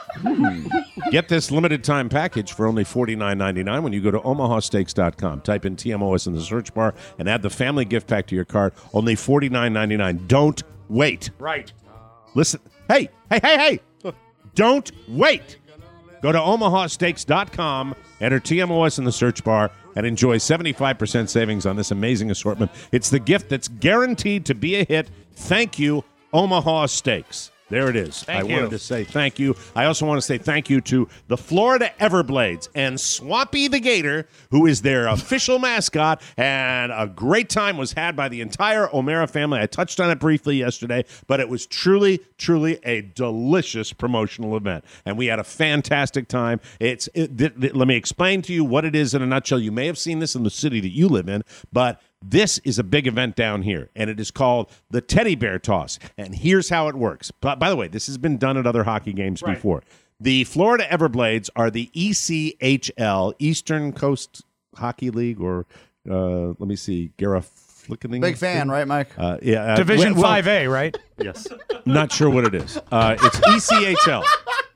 Get this limited time package for only forty-nine ninety-nine when you go to omaha steaks dot com. Type in T M O S in the search bar and add the family gift pack to your cart. Only forty-nine ninety-nine. Don't wait. Right. Listen. Hey, hey, hey, hey. Don't wait. Go to omaha steaks dot com, enter T M O S in the search bar, and enjoy seventy-five percent savings on this amazing assortment. It's the gift that's guaranteed to be a hit. Thank you, Omaha Steaks. There it is. Thank I you. wanted to say thank you. I also want to say thank you to the Florida Everblades and Swampy the Gator, who is their official mascot, and a great time was had by the entire O'Mara family. I touched on it briefly yesterday, but it was truly, truly a delicious promotional event, and we had a fantastic time. It's it, th- th- let me explain to you what it is in a nutshell. You may have seen this in the city that you live in, but this is a big event down here, and it is called the Teddy Bear Toss. And here's how it works. But by the way, this has been done at other hockey games Right. before. The Florida Everblades are the E C H L, Eastern Coast Hockey League, or uh, let me see, Garaflickening. Big fan, right, Mike? Uh, yeah, uh, Division well, five A, right? Yes. Not sure what it is. Uh, it's E C H L.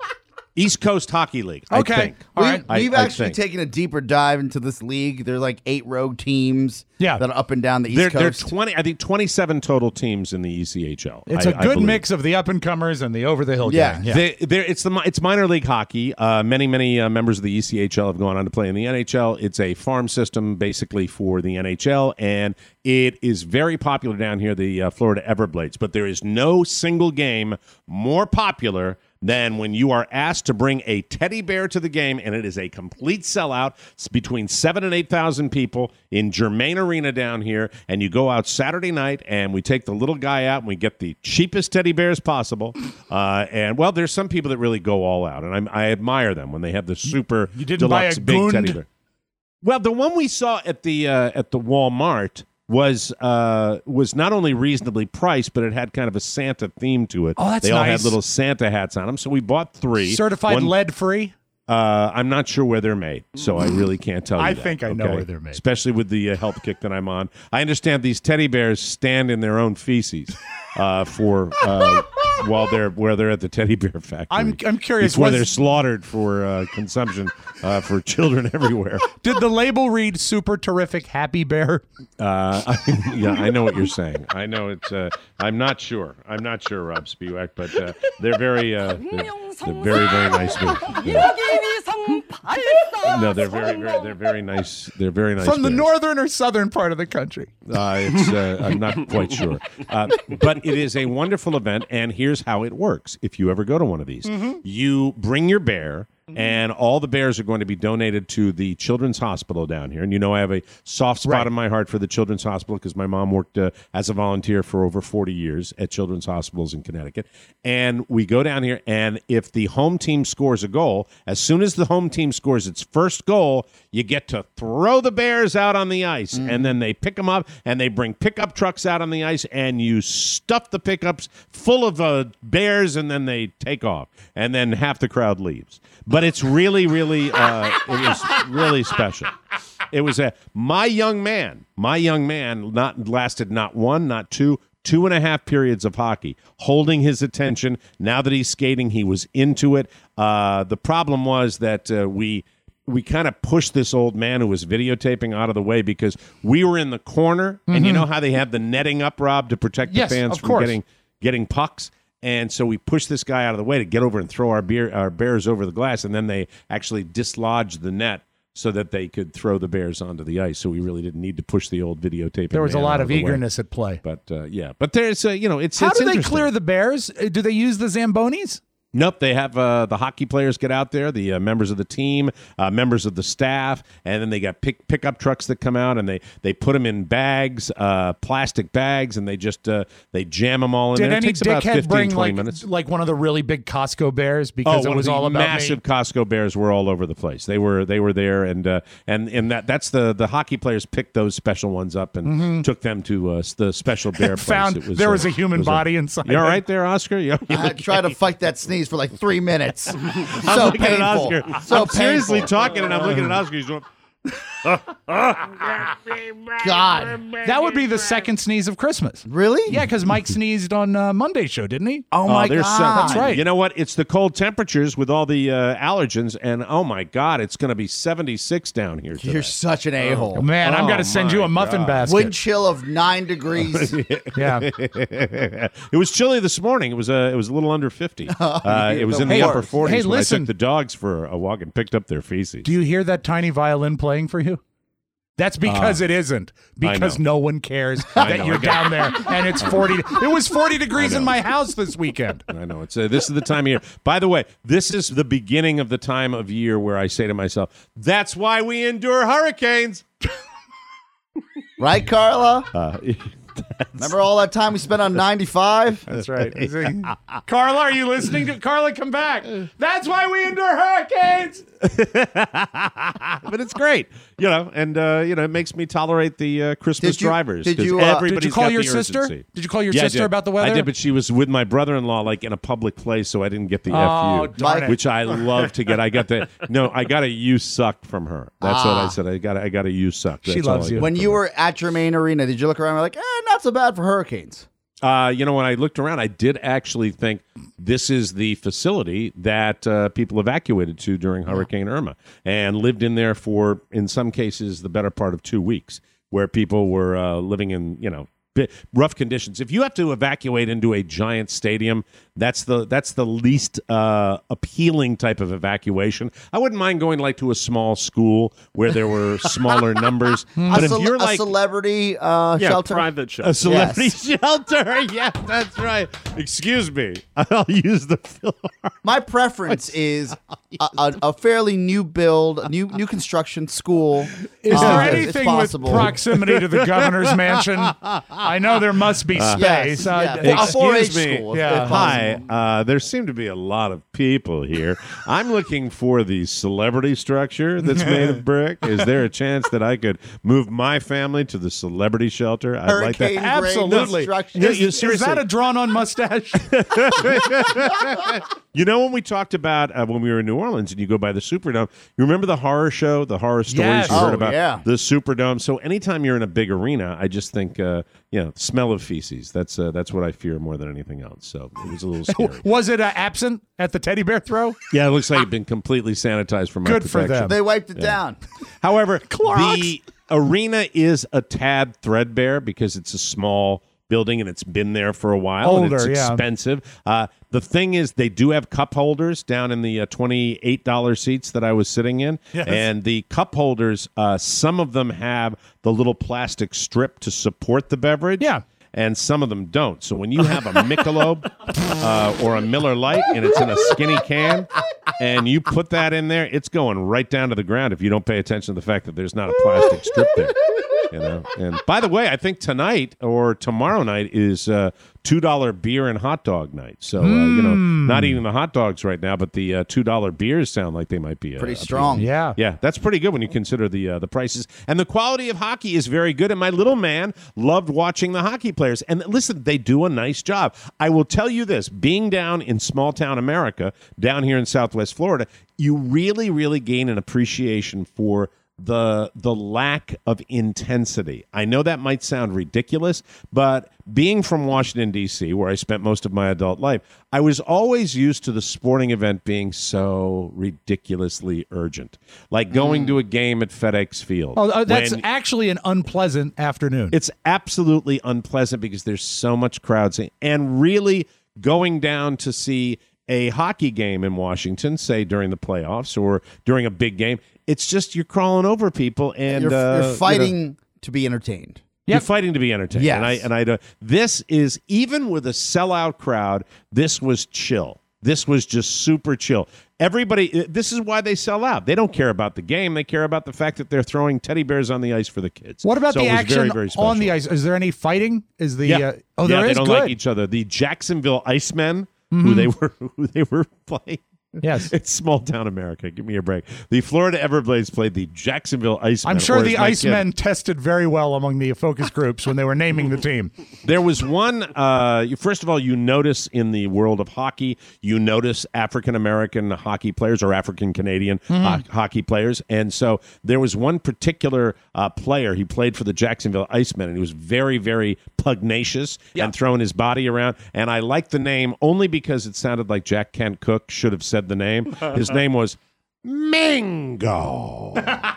East Coast Hockey League, Okay. I think. All we, right. I- We've I actually think. taken a deeper dive into this league. There are like eight rogue teams Yeah. that are up and down the East There, there are Coast. twenty, I think twenty-seven total teams in the E C H L. It's a a good mix of the up and comers and the over the hill Yeah. gang. Yeah. They, they're- it's the mi- it's minor league hockey. Uh, many many uh, members of the E C H L have gone on to play in the N H L. It's a farm system basically for the N H L, and it is very popular down here, the uh, Florida Everblades. But there is no single game more popular than when you are asked to bring a teddy bear to the game, and it is a complete sellout. It's between seven and eight thousand people in Germain Arena down here, and you go out Saturday night, and we take the little guy out, and we get the cheapest teddy bears possible. Uh, and well, there's some people that really go all out, and I'm, I admire them when they have the super You didn't buy deluxe a big Gund? teddy bear. Well, the one we saw at the uh, at the Walmart was uh, was not only reasonably priced, but it had kind of a Santa theme to it. Oh, that's They all nice. had little Santa hats on them, so we bought three. Certified One- lead free. Uh, I'm not sure where they're made, so I really can't tell you. I that, think I know okay? where they're made. Especially with the uh, health kick that I'm on. I understand these teddy bears stand in their own feces uh, for uh, while they're where they're at the teddy bear factory. I'm I'm curious. Before was- they're slaughtered for uh, consumption uh, for children everywhere. Did the label read "Super Terrific Happy Bear"? Uh, I, yeah, I know what you're saying. I know it's. Uh, I'm not sure. I'm not sure, Rob Spiewak, but uh, they're very, uh, they're, they're very, very nice. Yeah. No, they're very, very, they're very nice. They're very nice. From the bears. northern or southern part of the country. Uh, it's, uh, I'm not quite sure. Uh, but it is a wonderful event, and here's how it works. If you ever go to one of these, Mhm. you bring your bear, and all the bears are going to be donated to the Children's Hospital down here. And you know I have a soft spot Right. in my heart for the Children's Hospital because my mom worked uh, as a volunteer for over forty years at Children's Hospitals in Connecticut. And we go down here, and if the home team scores a goal, as soon as the home team scores its first goal, you get to throw the bears out on the ice. And then they pick them up, and they bring pickup trucks out on the ice, and you stuff the pickups full of uh, bears, and then they take off. And then half the crowd leaves. But it's really, really, uh, it was really special. It was a my young man, my young man, not lasted not one, not two, two and a half periods of hockey, holding his attention. Now that he's skating, he was into it. Uh, the problem was that uh, we we kind of pushed this old man who was videotaping out of the way because we were in the corner, and you Mhm. know how they have the netting up, Rob, to protect Yes, the fans of from course. getting getting pucks. And so we pushed this guy out of the way to get over and throw our beer, our bears over the glass, and then they actually dislodged the net so that they could throw the bears onto the ice. So we really didn't need to push the old videotape. There was a man lot out of the way. eagerness at play. But uh, yeah, but there's uh, you know it's How it's do they interesting. clear the bears? Uh, Do they use the Zambonis? Nope, they have uh, the hockey players get out there, the uh, members of the team, uh, members of the staff, and then they got pick pickup trucks that come out, and they, they put them in bags, uh, plastic bags, and they just uh, they jam them all in Did there. any It takes about dickhead fifteen, bring twenty like, minutes. like one of the really big Costco bears because oh, it was one of all the about massive me? Costco bears were all over the place. They were they were there, and uh, and and that that's the the hockey players picked those special ones up and Mhm. took them to uh, the special bear place. Found It was, there uh, was a human it was body inside. You all it. right there, Oscar? You, you I tried to fight that sneeze for like three minutes. I'm so looking painful. at Oscar. So I'm seriously painful. talking, and I'm looking at Oscar. He's going, God. That would be the second sneeze of Christmas. Really? Yeah, because Mike sneezed on uh, Monday's show, didn't he? Oh, my there's God. some- That's right. You know what? It's the cold temperatures with all the uh, allergens, and oh my God, it's going to be seventy-six down here today. You're such an a-hole. Man, I'm Oh, going to send you my a muffin God. basket. Wind chill of nine degrees. Yeah. It was chilly this morning. It was uh, it was a little under fifty. Uh, it was the in the upper worst. forties Hey, when I listen. took the dogs for a walk and picked up their feces. Do you hear that tiny violin playing for you? That's because Uh, it isn't. I Because know. no one cares I that know. you're I got- down there and it's forty. It was forty degrees I in know. my house this weekend. I know. It's uh, this is the time of year. By the way, this is the beginning of the time of year where I say to myself, "That's why we endure hurricanes." Right, Carla? Uh, Remember all that time we spent on ninety-five? That's right. Carla, are you listening to Carla? Come back. That's why we endure hurricanes. but it's great, you know, and uh, you know, it makes me tolerate the uh, Christmas Did you- drivers. did 'cause you, uh, everybody's Did you call got your the sister? urgency. Did you call your Yeah, I sister did. about the weather? I did, but she was with my brother-in-law, like in a public place, so I didn't get the Oh, F U, darn it. which I love to get. I got the no, I got a "you suck" from her. That's what I Ah. said. I got, a, I got a "you suck." She That's all loves I you. got When from you her. were at your main arena, did you look around and be like, eh, not so bad for hurricanes? Uh, you know, when I looked around, I did actually think this is the facility that uh, people evacuated to during Hurricane Irma and lived in there for, in some cases, the better part of two weeks, where people were uh, living in, you know, bi- rough conditions. If you have to evacuate into a giant stadium, that's the that's the least uh, appealing type of evacuation. I wouldn't mind going like to a small school where there were smaller numbers. But a, if cel- you're a like celebrity uh, Yeah, shelter? private shelter. a celebrity Yes. shelter. Yeah, that's right. Excuse me. I'll use the Philharmonic. My preference is a, a, a fairly new build, new new construction school. Is uh, there if- if anything with possible. proximity to the governor's mansion? I know there must be space. Yes, Uh, yeah. uh, A four H Excuse me. school, if- Yeah. if Hi. possible. Uh, there seem to be a lot of people here. I'm looking for the celebrity structure that's made of brick. Is there a chance that I could move my family to the celebrity shelter? I'd like that. Hurricane grade Absolutely. construction. You- Is, you- is seriously. that a drawn-on mustache? You know, when we talked about uh, when we were in New Orleans and you go by the Superdome, you remember the horror show, the horror stories Yes. you heard Oh, about yeah. the Superdome. So anytime you're in a big arena, I just think, uh, you know, smell of feces. That's uh, that's what I fear more than anything else. So it was a little scary. Was it uh, absent at the teddy bear throw? Yeah, it looks like it's been completely sanitized for my Good for protection. them. They wiped it down. However, Clorox. the arena is a tad threadbare because it's a small building and it's been there for a while. and it's Older, yeah. expensive. Uh, the thing is, they do have cup holders down in the uh, twenty-eight dollars seats that I was sitting in. Yes. And the cup holders, uh, some of them have the little plastic strip to support the beverage. Yeah. And some of them don't. So when you have a Michelob uh, or a Miller Lite and it's in a skinny can and you put that in there, it's going right down to the ground if you don't pay attention to the fact that there's not a plastic strip there. You know. And by the way, I think tonight or tomorrow night is uh, two dollar beer and hot dog night. So uh, you know, not eating the hot dogs right now, but the uh, two dollar beers sound like they might be uh, Pretty appealing. strong. Yeah. Yeah, that's pretty good when you consider the uh, the prices. And the quality of hockey is very good. And my little man loved watching the hockey players. And listen, they do a nice job. I will tell you this, being down in small town America, down here in Southwest Florida, you really, really gain an appreciation for the the lack of intensity. I know that might sound ridiculous, but being from Washington, D C, where I spent most of my adult life, I was always used to the sporting event being so ridiculously urgent. Like going to a game at FedEx Field. Oh, uh, that's when- actually an unpleasant afternoon. it's absolutely unpleasant because there's so much crowds. And really going down to see a hockey game in Washington, say during the playoffs or during a big game, it's just you're crawling over people and You're, uh, you're you fighting know, to be entertained. you're fighting to be entertained. Yes. And I and I don't- this is even with a sellout crowd, this was chill. This was just super chill. Everybody, this is why they sell out. They don't care about the game. They care about the fact that they're throwing teddy bears on the ice for the kids. What about So the it was action very, very on the special. ice? Is there any fighting? Is the Yeah. uh, oh yeah, there they is don't good. like each other. The Jacksonville Icemen, who Mhm. they were, who they were playing. Yes. It's small town America. Give me a break. The Florida Everblades played the Jacksonville Icemen. I'm sure or the as my Icemen kid- tested very well among the focus groups when they were naming the team. There was one, uh, you, first of all, you notice in the world of hockey, you notice African-American hockey players or African-Canadian Mhm. ho- hockey players. And so there was one particular uh, player, he played for the Jacksonville Icemen, and he was very, very pugnacious and throwing his body around. And I liked the name only because it sounded like Jack Kent Cooke should have said the name. His name was Mingo.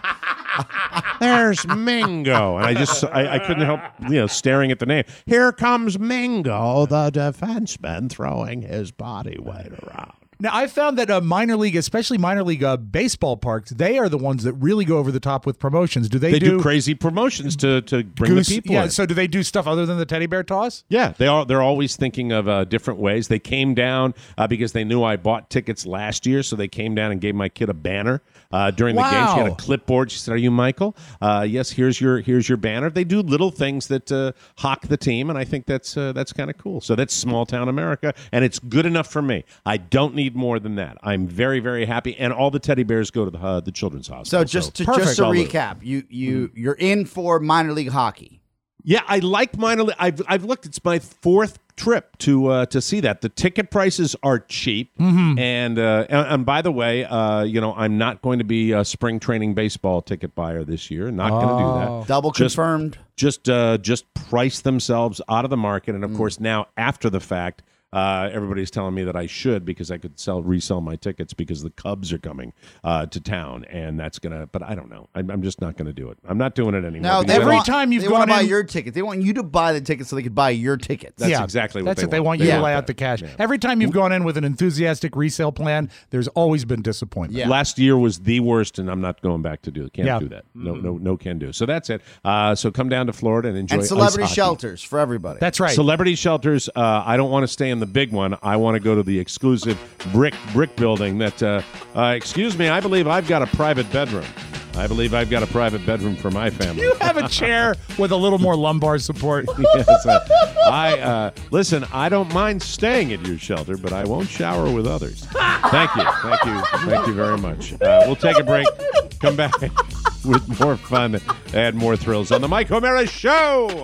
There's Mingo. And I just, I, I couldn't help, you know, staring at the name. Here comes Mingo, the defenseman, throwing his body weight around. Now, I found that uh, minor league, especially minor league uh, baseball parks, they are the ones that really go over the top with promotions. Do they, They do, crazy promotions to, to bring goose- the people Yeah, in. so do they do stuff other than the teddy bear toss? Yeah, they are. They're always thinking of uh, different ways. They came down uh, because they knew I bought tickets last year, so they came down and gave my kid a banner uh, during the game. She had a Wow. clipboard. She said, "Are you Michael? Uh, yes. Here's your here's your banner." They do little things that uh, hawk the team, and I think that's uh, that's kind of cool. So that's small town America, and it's good enough for me. I don't need more than that. I'm very very happy, and all the teddy bears go to the uh, the children's hospital. So just to just to recap, you you you're in for minor league hockey. Yeah, I like minor league. I've I've looked. It's my fourth trip to uh, to see that. The ticket prices are cheap, Mm-hmm. and, uh, and and by the way, uh, you know, I'm not going to be a spring training baseball ticket buyer this year. Not going to do Oh. that. Double Just- confirmed. Just uh, just price themselves out of the market, and of Mm. course now after the fact. Uh, everybody's telling me that I should because I could sell resell my tickets because the Cubs are coming uh, to town, and that's gonna. But I don't know. I'm, I'm just not going to do it. I'm not doing it anymore. No, because they I want, don't- they want to buy your ticket. They want you to buy the ticket so they could buy your tickets. That's Yeah, exactly what That's they it. They want. want you They to want lay that. out the cash. Every time you've gone in with an enthusiastic resale plan, there's always been disappointment. Last year was the worst, and I'm not going back to do it. Can't Yeah. do that. No, no, no, can do. So that's it. Uh, so come down to Florida and enjoy And ice celebrity hockey. shelters for everybody. That's right. Celebrity shelters. Uh, I don't want to stay in the big one. I want to go to the exclusive brick brick building. That. Uh, uh, excuse me. I believe I've got a private bedroom. I believe I've got a private bedroom for my family. You have a chair with a little more lumbar support. Yes, uh, I uh, listen. I don't mind staying at your shelter, but I won't shower with others. Thank you, thank you, thank you very much. Uh, we'll take a break. Come back with more fun and more thrills on the Mike O'Mara Show.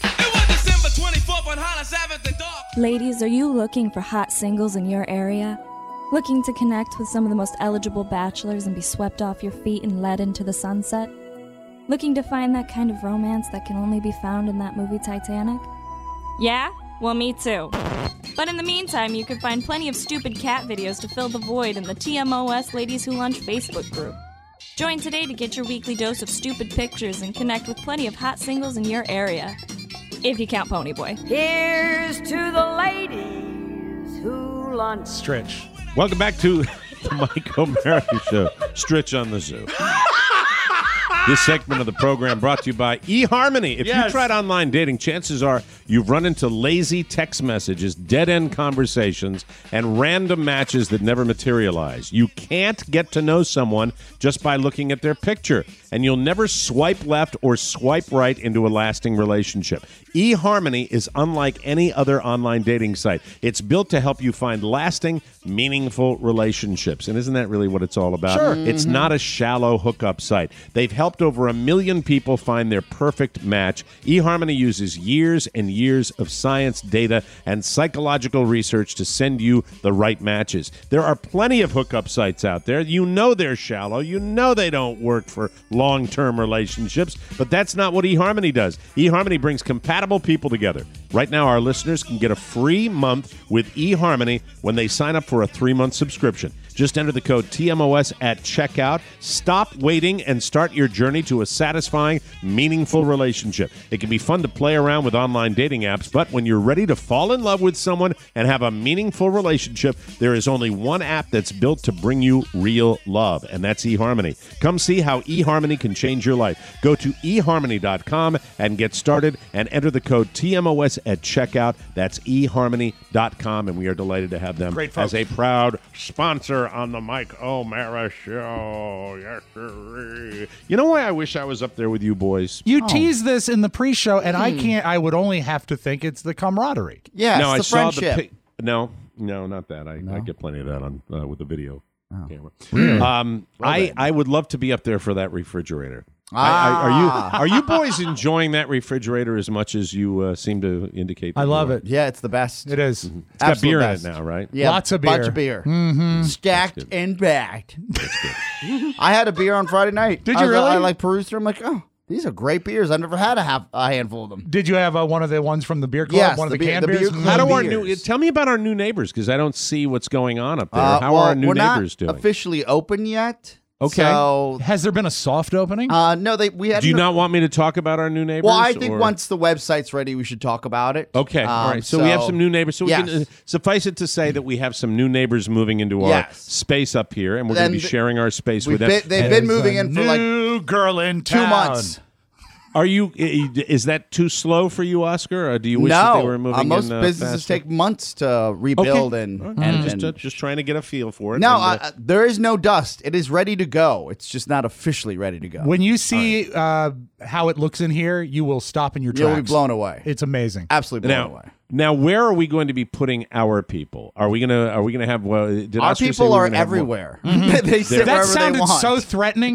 Ladies, are you looking for hot singles in your area? Looking to connect with some of the most eligible bachelors and be swept off your feet and led into the sunset? Looking to find that kind of romance that can only be found in that movie Titanic? Yeah? Well, me too. But in the meantime, you can find plenty of stupid cat videos to fill the void in the T M O S Ladies Who Lunch Facebook group. Join today to get your weekly dose of stupid pictures and connect with plenty of hot singles in your area. If you count Ponyboy. Here's to the ladies who lunch. Stretch. Welcome back to the Mike O'Mara Show. Stretch on the Zoo. This segment of the program brought to you by eHarmony. If Yes. you tried online dating, chances are you've run into lazy text messages, dead-end conversations, and random matches that never materialize. You can't get to know someone just by looking at their picture, and you'll never swipe left or swipe right into a lasting relationship. eHarmony is unlike any other online dating site. It's built to help you find lasting, meaningful relationships. And isn't that really what it's all about? Sure. It's Mhm. not a shallow hookup site. They've helped over a million people find their perfect match. eHarmony uses years and years of science, data, and psychological research to send you the right matches. There are plenty of hookup sites out there. You know they're shallow. You know they don't work for long-term relationships, but that's not what eHarmony does. eHarmony brings compatible people together. Right now, our listeners can get a free month with eHarmony when they sign up for a three-month subscription. Just enter the code T M O S at checkout. Stop waiting and start your journey to a satisfying, meaningful relationship. It can be fun to play around with online dating apps, but when you're ready to fall in love with someone and have a meaningful relationship, there is only one app that's built to bring you real love, and that's eHarmony. Come see how eHarmony can change your life. Go to e harmony dot com and get started and enter the code T M O S at checkout. That's e harmony dot com, and we are delighted to have them Great folks. as a proud sponsor on the Mike O'Mara Show. Yes, sir. You know why I wish I was up there with you boys? You teased this in the pre-show, and I Hmm. can't. I would only have to think it's the camaraderie. no, I saw the pic- No, No, not that. I, I get plenty of that on uh, with the video camera. Really? Um, Well I then. I would love to be up there for that refrigerator. Ah. I, I, are you are you boys enjoying that refrigerator as much as you uh, seem to indicate? I that love you are? it. Yeah, it's the best. It is. Mm-hmm. It's got Absolute beer best. in it now, right? Yeah, Lots of bunch beer. of beer, Mm-hmm. stacked and backed. I had a beer on Friday night. Did I you was- really? I like perused through. I'm like, oh, these are great beers. I've never had a half a handful of them. Did you have uh, one of the ones from the beer club? Yes, one of the the, beer- canned the beer beers? club. How do our beers. new? Tell me about our new neighbors because I don't see what's going on up there. Uh, How well, are our new we're neighbors not doing? officially open yet. Okay. So, Has there been a soft opening? uh, no, they we had. Do you not want me to talk about our new neighbors? Well, I think or- once the website's ready, we should talk about it. Okay, all Um, right. So, we have some new neighbors. So we yes. can uh, suffice it to say that we have some new neighbors moving into our Yes. space up here, and we're going And to be th- sharing our space we've with them. been- they've been There's moving a in for like new girl in two town. months. Are you? i- Is that too slow for you, Oscar? Or do you wish that they No, were moving uh, most in, uh, businesses faster? take months to rebuild Okay. and, All and, right. just, and- uh, just trying to get a feel for it. no, and, uh, uh, there is no dust. It is ready to go. It's just not officially ready to go. When you see uh, how it looks in here, you will stop in your tracks. You'll be blown away. It's amazing. Absolutely blown now, away. now, where are we going to be putting our people? Are we gonna? Are we gonna have? Well, did Our Oscar say people we were are gonna have more? everywhere. Mm-hmm. They sit That wherever sounded they want. so threatening.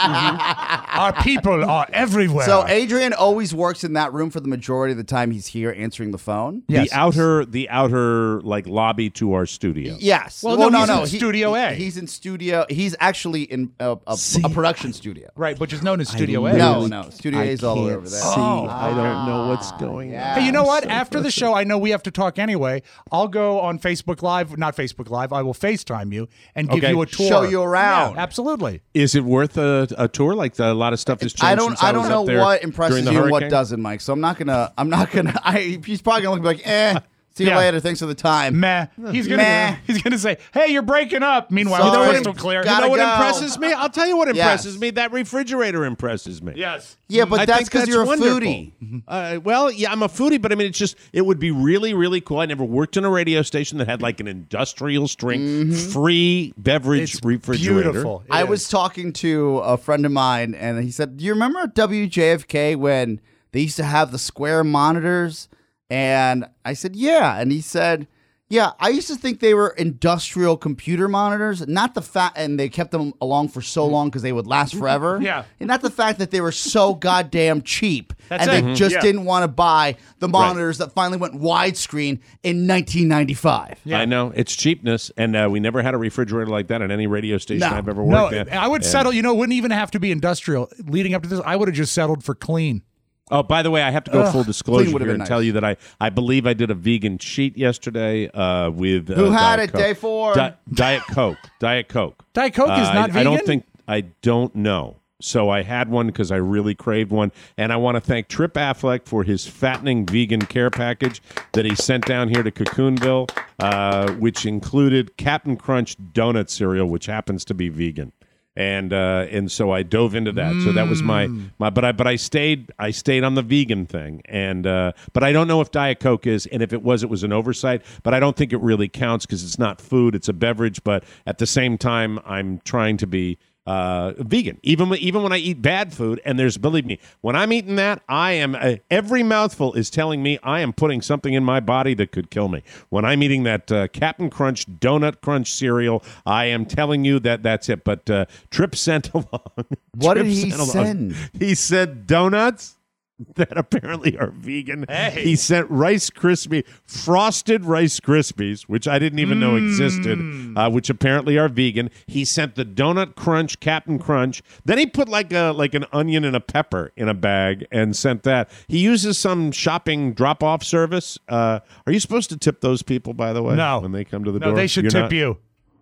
Yeah. Our people are everywhere. So Adrian always works in that room for the majority of the time he's here answering the phone. Yes. The outer, the outer like lobby to our studio. Yes. Well, no, he's in He- Studio he- A. He's in studio. He's actually in a, a, a production studio. right, which is known as Studio A. No, no. Studio A is all the way can't over there. See, Oh. I don't know what's going on. Hey, you know what? So After the frustrated. show, I know we have to talk anyway. I'll go on Facebook Live, not Facebook Live. I will FaceTime you and give Okay. you a tour. Show you around. Yeah, absolutely. Is it worth a, a tour? Like a lot of stuff has changed. I don't. since I was don't up know there what during impresses the you and what hurricane? doesn't, Mike. So I'm not gonna. I'm not gonna. I. He's probably gonna look like, eh. See you Yeah. later. Thanks for the time. Meh. He's gonna Meh. he's gonna say, "Hey, you're breaking up." Meanwhile, Sorry. it's crystal clear. You know Gotta what go. impresses me? I'll tell you what Yes. impresses me. That refrigerator impresses me. Yes. Yeah, but I that's think because you're a wonderful. foodie. Uh, well, yeah, I'm a foodie, but I mean, it's just it would be really, really cool. I never worked in a radio station that had like an industrial strength free beverage It's refrigerator. beautiful. It I is. was talking to a friend of mine, and he said, "Do you remember at W J F K when they used to have the square monitors?" And I said, "Yeah." And he said, "Yeah, I used to think they were industrial computer monitors, not the fact, and they kept them along for so long because they would last forever. Yeah. and not the fact that they were so goddamn cheap, That's and it. they Mhm. just Yeah. didn't want to buy the monitors that finally went widescreen in nineteen ninety-five." Yeah. I know it's cheapness, and uh, we never had a refrigerator like that at any radio station No. I've ever No, worked at. I would And- settle. You know, it wouldn't even have to be industrial. Leading up to this, I would have just settled for clean. Oh, by the way, I have to go Ugh, full clean disclosure would've here been and tell nice. you that I, I believe I did a vegan cheat yesterday uh, with uh, Who had Diet it Coke. day four? Di- Diet Coke. Diet Coke. Diet Coke is Uh, not I, I don't vegan? think I don't know. So I had one because I really craved one, and I want to thank Trip Affleck for his fattening vegan care package that he sent down here to Cocoonville, uh, which included Captain Crunch donut cereal, which happens to be vegan. And uh, and so I dove into that. So that was my, my but I but I stayed I stayed on the vegan thing. And uh, but I don't know if Diet Coke is, and if it was, it was an oversight. But I don't think it really counts because it's not food; it's a beverage. But at the same time, I'm trying to be uh, vegan, even when- even when I eat bad food. And there's, believe me, when I'm eating that, I am uh, every mouthful is telling me I am putting something in my body that could kill me. When I'm eating that uh, Captain Crunch Donut Crunch cereal, I am telling you that that's it. But uh, Trip sent along. What Trip did he sent along- send? He said donuts that apparently are vegan. Hey. He sent Rice Krispie, frosted Rice Krispies, which I didn't even know existed, uh, which apparently are vegan. He sent the Donut Crunch, Captain Crunch. Then he put like a like an onion and a pepper in a bag and sent that. He uses some shopping drop-off service. Uh, are you supposed to tip those people, by the way? No. When they come to the No, door? they should You're tip not? you.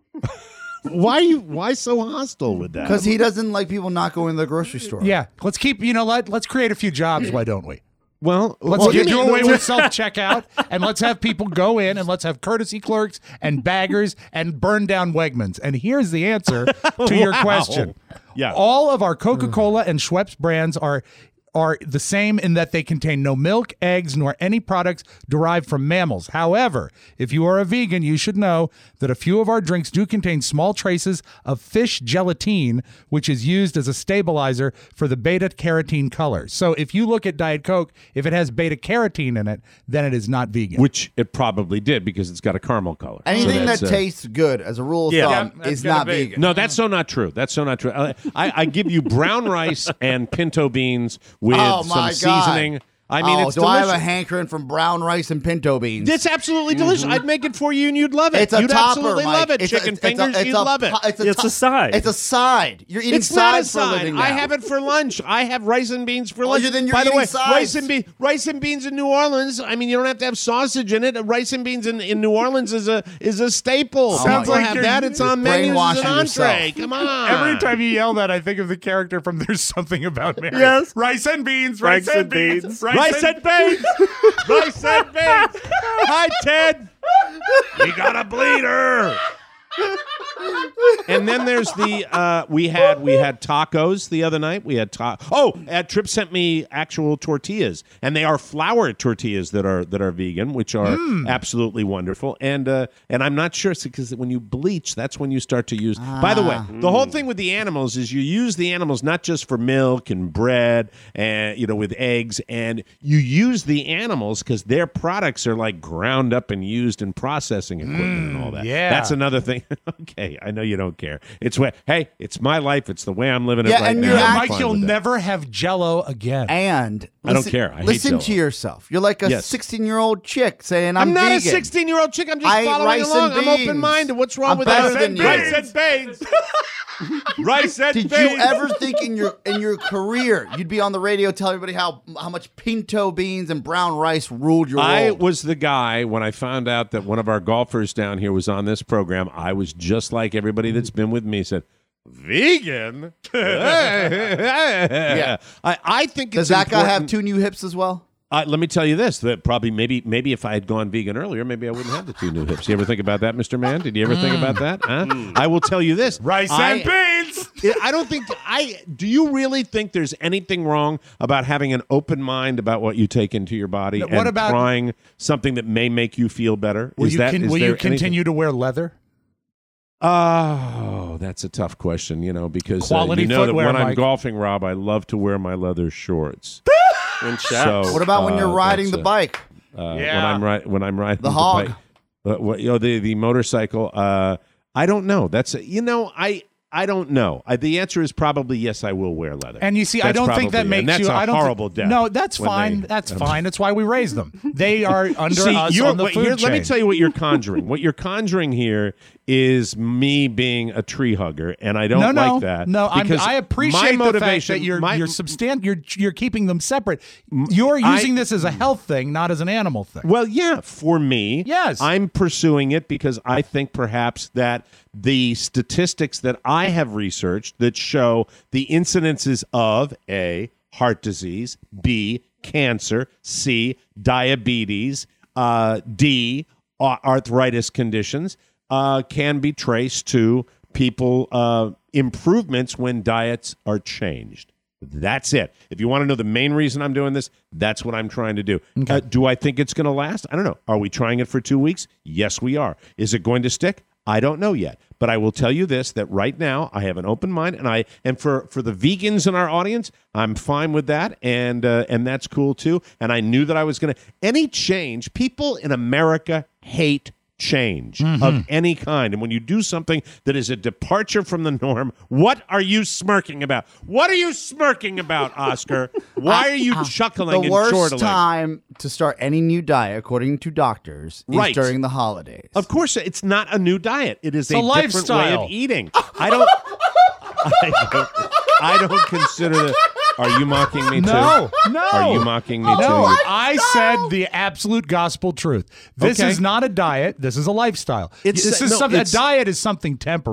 Why you? Why so hostile with that? Because he doesn't like people not going to the grocery store. Yeah, let's keep. You know, let let's create a few jobs. Why don't we? Well, Let's well, get you do mean- away with self checkout, and let's have people go in, and let's have courtesy clerks and baggers, and burn down Wegmans. And here's the answer to your Wow. question. Yeah. All of our Coca Cola and Schweppes brands are are the same in that they contain no milk, eggs, nor any products derived from mammals. However, if you are a vegan, you should know that a few of our drinks do contain small traces of fish gelatine, which is used as a stabilizer for the beta-carotene color. So if you look at Diet Coke, if it has beta-carotene in it, then it is not vegan. Which it probably did because it's got a caramel color. Anything So that that's, uh, tastes good, as a rule of Yeah. thumb, Yeah, that's is gonna not be. vegan. No, that's so not true. That's so not true. I, I, I give you brown rice and pinto beans with oh some my God. seasoning. I mean, oh, it's do delicious. I have a hankering from brown rice and pinto beans? It's absolutely delicious. Mhm. I'd make it for you and you'd love it. It's a you'd topper, absolutely Mike. love it. It's a- Chicken it's a- fingers, it's you'd a love it. po- it's a It's to- a side. It's a side. You're eating It's not a sides for a side. living I now. have it for lunch. I have rice and beans for Oh, lunch. you- then you're By the eating way, sides. rice and beans, rice and beans in New Orleans. I mean, you don't have to have sausage in it. Rice and beans in, in New Orleans is a is a staple. Sounds People like have you're that. It's on menus as an brainwashing entree. yourself. Come on. Every time you yell that, I think of the character from There's Something About Mary. Yes. Rice and beans, rice, Rice and and beans, beans. Rice and beans. Rice and beans. Hi, Ted. We got a bleeder. And then there's the uh, we had we had tacos the other night. We had ta- oh, uh, Trip sent me actual tortillas, and they are flour tortillas that are that are vegan, which are Mm. absolutely wonderful. And uh, and I'm not sure because when you bleach, that's when you start to use. By the way, the whole thing with the animals is you use the animals not just for milk and bread and you know with eggs, and you use the animals because their products are like ground up and used in processing equipment and all that. yeah. That's another thing. Okay, I know you don't care. It's way. Hey, it's my life. It's the way I'm living it Yeah, right and now. you're I'm act- Mike, fine you'll with that. never have Jell-O again. And I don't listen- care. I hate listen Jell-O. to yourself. You're like a Yes. sixteen-year-old chick saying, "I'm, I'm not vegan. a sixteen-year-old chick. I'm just I eat following rice along. and I'm beans. open-minded. What's wrong I'm with better rice than and you. rice and beans? Rice and Did beans. you ever think in your in your career you'd be on the radio telling everybody how how much pinto beans and brown rice ruled your I world? was the guy when I found out that one of our golfers down here was on this program. I was just like everybody that's been with me said, vegan? yeah. I, I think Does it's that guy have important- two new hips as well? Uh, let me tell you this: that probably, maybe, maybe if I had gone vegan earlier, maybe I wouldn't have the two new hips. You ever think about that, Mister Man? Did you ever think about that? Huh? I will tell you this: Rice I, and beans. I don't think I. Do you really think there's anything wrong about having an open mind about what you take into your body What and about- trying something that may make you feel better? Will is you, that? con- is will there you anything- continue to wear leather? Oh, that's a tough question, you know, because uh, Quality you know footwear, that when I'm Mike. golfing, Rob, I love to wear my leather shorts. And So, chaps. What about when you're uh, riding that's, the uh, bike? Uh, When Yeah. I'm ri- when I'm riding The hog. bike, uh, what, you know, the the motorcycle. Uh, I don't know. That's you know I. I don't know. I, the answer is probably yes. I will wear leather. And you see, I That's don't think that probably- makes and that's you. a I don't thi- horrible death. No, that's when fine. they- that's fine. That's why we raise them. They are under See, us you're- on the what- food here- chain. Let me tell you what you're conjuring. What you're conjuring here is me being a tree hugger, and I don't no, no, like that. no. I'm, because I appreciate my the fact motivation. that you're my, you're substan- You're you're keeping them separate. You're I- using this as a health thing, not as an animal thing. Well, yeah, for me, Yes. I'm pursuing it because I think perhaps that the statistics that I have researched that show the incidences of A, heart disease, B, cancer, C, diabetes, uh, D, a- arthritis conditions uh, can be traced to people uh, improvements when diets are changed. That's it. If you want to know the main reason I'm doing this, that's what I'm trying to do. Uh, do I think it's going to last? I don't know. Are we trying it for two weeks? Yes, we are. Is it going to stick? I don't know yet. But I will tell you this, that right now I have an open mind, and I and for, for the vegans in our audience, I'm fine with that, and uh, and that's cool too. And I knew that I was going to any change. People in America hate change of any kind, and when you do something that is a departure from the norm, what are you smirking about? What are you smirking about, Oscar? Why are you chuckling The and worst chortling? time to start any new diet, according to doctors, is Right. during the holidays. Of course, it's not a new diet. It is It's a, a different way lifestyle. of eating. I don't. I don't, I don't consider that. Are you mocking me too? No, no. Are you mocking me No, too? I said the absolute gospel truth. This Okay. is not a diet. This is a lifestyle. It's- this is no, something. A it's- diet is something temporary.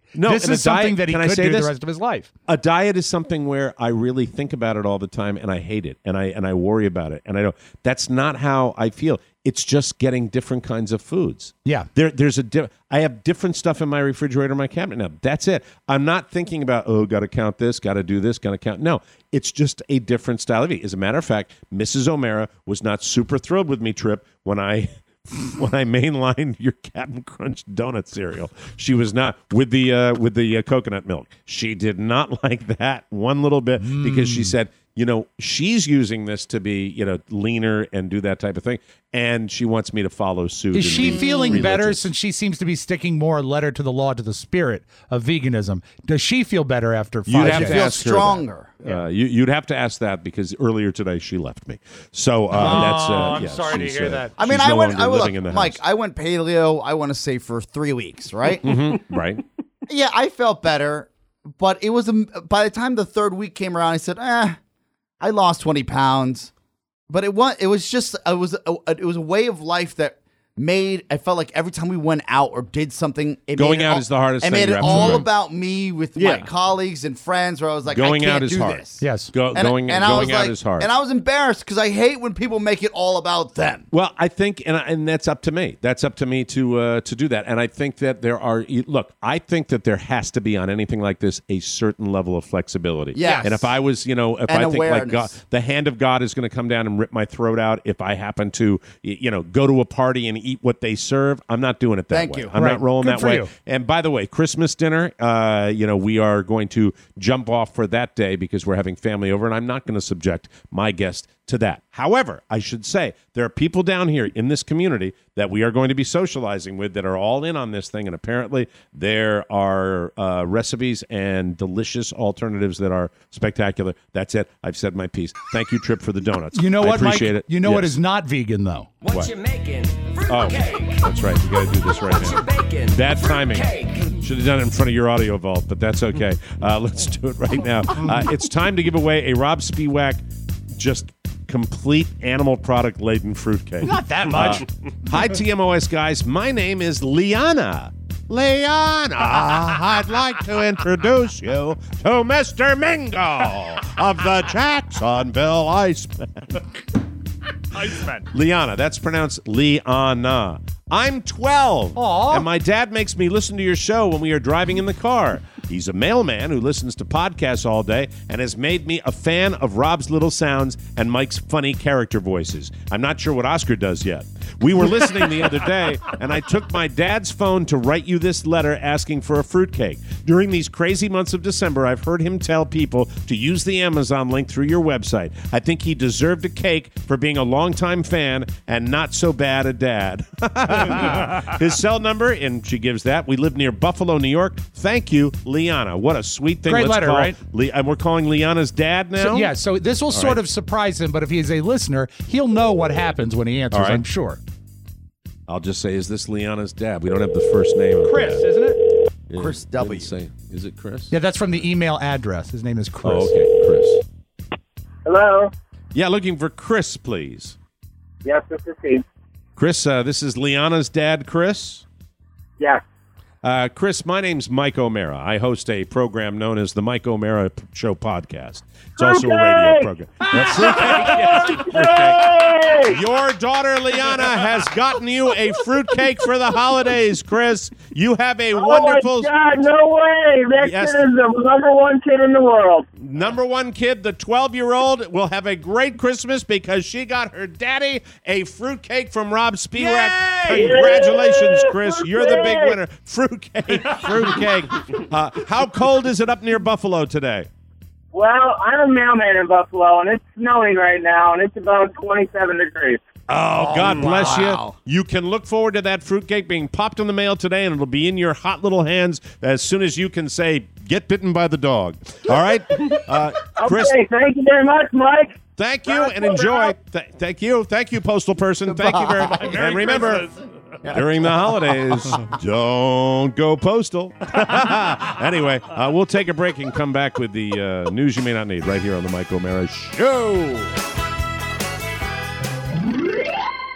No, this and a is something diet- that he can I could say do this? the rest of his life. A diet is something where I really think about it all the time, and I hate it, and I and I worry about it, and I know that's not how I feel. It's just getting different kinds of foods. Yeah. There, there's a. Di- I have different stuff in my refrigerator, in my cabinet now. That's it. I'm not thinking about oh, got to count this, got to do this, got to count. No, it's just a different style of eating. As a matter of fact, Missus O'Mara was not super thrilled with me, Trip, when I. when I mainlined your Captain Crunch donut cereal. She was not with the uh, with the uh, coconut milk. She did not like that one little bit mm. because she said, you know, she's using this to be, you know, leaner and do that type of thing, and she wants me to follow suit. Is she feeling religious. better since she seems to be sticking more letter to the law to the spirit of veganism? Does she feel better after five You'd days? have to ask her stronger. Uh, you, you'd have to ask that because earlier today she left me. So uh, Oh, that's. Uh, I'm yeah, sorry to she's, hear uh, that. I mean, she's I no went. longer I living look, in the Mike. house. I went paleo. I want to say for three weeks, right? Mm-hmm. Right. Yeah, I felt better, but it was a, by the time the third week came around, I said, "Eh, I lost twenty pounds." But it was it was just it was a, it was a way of life that made I felt like every time we went out or did something, it Going made it out all, is the hardest It thing, made you're it all absolutely right. about me with Yeah. my colleagues and friends. Where I was like, Going I can't out is do hard. this. Yes, Go, And, going and I going was out like, is hard. and I was embarrassed because I hate when people make it all about them. Well, I think, and and that's up to me. That's up to me to uh, to do that. And I think that there are. Look, I think that there has to be on anything like this a certain level of flexibility. Yes. And if I was, you know, if And I think like God, awareness. the hand of God is going to come down and rip my throat out if I happen to, y- you know, go to a party and eat what they serve, I'm not doing it that Thank way. you. I'm Right. not rolling Good that for way. you. And by the way, Christmas dinner, uh, you know, we are going to jump off for that day because we're having family over, and I'm not going to subject my guest to that. However, I should say there are people down here in this community that we are going to be socializing with that are all in on this thing, and apparently there are uh, recipes and delicious alternatives that are spectacular. That's it. I've said my piece. Thank you, Trip, for the donuts. You know I what, Mike? appreciate it. You know what Yes. is not vegan though? What, What? you making? Oh, that's right. You got to do this right now. Bad timing. Should have done it in front of your audio vault, but that's okay. Uh, let's do it right now. Uh, it's time to give away a Rob Spiewak just complete animal product laden fruitcake. Not that much. Uh, hi, T M O S guys. My name is Liana. Liana, I'd like to introduce you to Mister Mingo of the Jacksonville Iceman. Iceman. Liana, that's pronounced Liana. I'm twelve, Aw. and my dad makes me listen to your show when we are driving in the car. He's a mailman who listens to podcasts all day and has made me a fan of Rob's little sounds and Mike's funny character voices. I'm not sure what Oscar does yet. We were listening the other day, and I took my dad's phone to write you this letter asking for a fruitcake. During these crazy months of December, I've heard him tell people to use the Amazon link through your website. I think he deserved a cake for being a longtime fan and not so bad a dad. His cell number, and she gives that. We live near Buffalo, New York. Thank you, Liana. What a sweet thing. Great Let's letter, call right? Le- and we're calling Liana's dad now? So, yeah, so this will All sort right. of surprise him, but if he is a listener, he'll know what happens when he answers, All right. I'm sure. I'll just say, is this Liana's dad? We don't have the first name of Chris, the dad. isn't it? Yeah, Chris didn't W. Say, is it Chris? Yeah, that's from the email address. His name is Chris. Oh, okay, Chris. Hello. Yeah, looking for Chris, please. Yes, this is Steve. Chris, uh, this is Liana's dad, Chris. Yes. Uh, Chris, my name's Mike O'Mara. I host a program known as the Mike O'Mara P- Show Podcast. It's also a radio program. That's fruitcake. Your daughter, Liana, has gotten you a fruitcake for the holidays, Chris. You have a wonderful... Oh, my God, no way. That Yes. kid is the number one kid in the world. Number one kid, the twelve-year-old, will have a great Christmas because she got her daddy a fruitcake from Rob Spiewak. Congratulations, Chris. You're the big winner. Fruitcake, fruitcake. Uh, how cold is it up near Buffalo today? Well, I'm a mailman in Buffalo, and it's snowing right now, and it's about twenty-seven degrees. Oh, God bless wow. you. You can look forward to that fruitcake being popped in the mail today, and it'll be in your hot little hands as soon as you can say, get bitten by the dog. All right? Uh, Chris, Okay, thank you very much, Mike. thank you and enjoy. Th- thank you. Thank you, postal person. Thank you very much. Merry And remember, Christmas. during the holidays, don't go postal. Anyway, uh, we'll take a break and come back with the uh, news you may not need right here on the Mike O'Mara Show.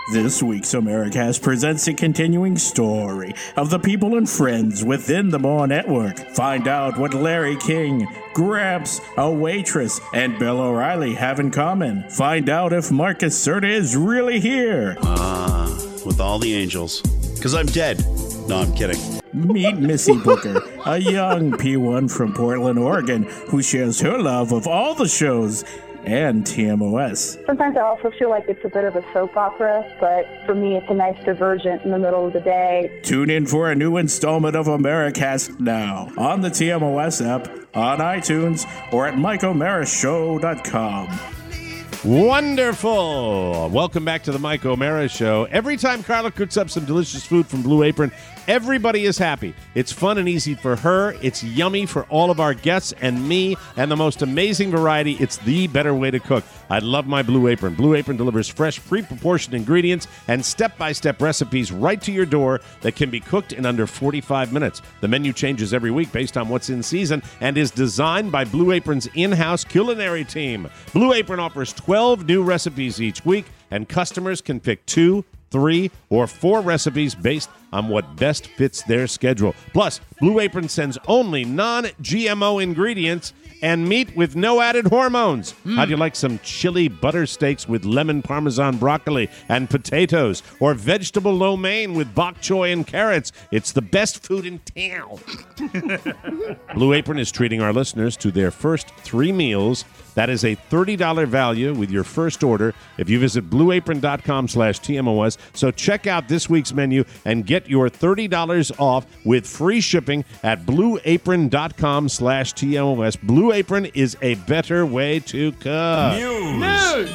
This week's Americast presents a continuing story of the people and friends within the More Network. Find out what Larry King, Gramps, a waitress, and Bill O'Reilly have in common. Find out if Marcus Serta is really here. Ah, uh, with all the angels. Because I'm dead. No, I'm kidding. Meet Missy Booker, a young P one from Portland, Oregon, who shares her love of all the shows and T M O S. Sometimes I also feel like it's a bit of a soap opera, but for me it's a nice divergent in the middle of the day. Tune in for a new installment of Americast now on the T M O S app, on iTunes, or at Mike O'Mara Show dot com. Wonderful. Welcome back to the Mike O'Mara Show. Every time Carla cooks up some delicious food from Blue Apron, everybody is happy. It's fun and easy for her. It's yummy for all of our guests and me, and the most amazing variety. It's the better way to cook. I love my Blue Apron. Blue Apron delivers fresh, pre-proportioned ingredients and step-by-step recipes right to your door that can be cooked in under forty-five minutes. The menu changes every week based on what's in season and is designed by Blue Apron's in-house culinary team. Blue Apron offers twelve new recipes each week, and customers can pick two, three, or four recipes based on what best fits their schedule. Plus, Blue Apron sends only non-G M O ingredients and meat with no added hormones. Mm. How'd you like some chili butter steaks with lemon parmesan broccoli and potatoes, or vegetable lo mein with bok choy and carrots? It's the best food in town. Blue Apron is treating our listeners to their first three meals. That is a thirty dollars value with your first order if you visit blueapron.com slash TMOS. So check out this week's menu and get your thirty dollars off with free shipping at blueapron.com slash TMOS. Blue Apron is a better way to cook. News. News.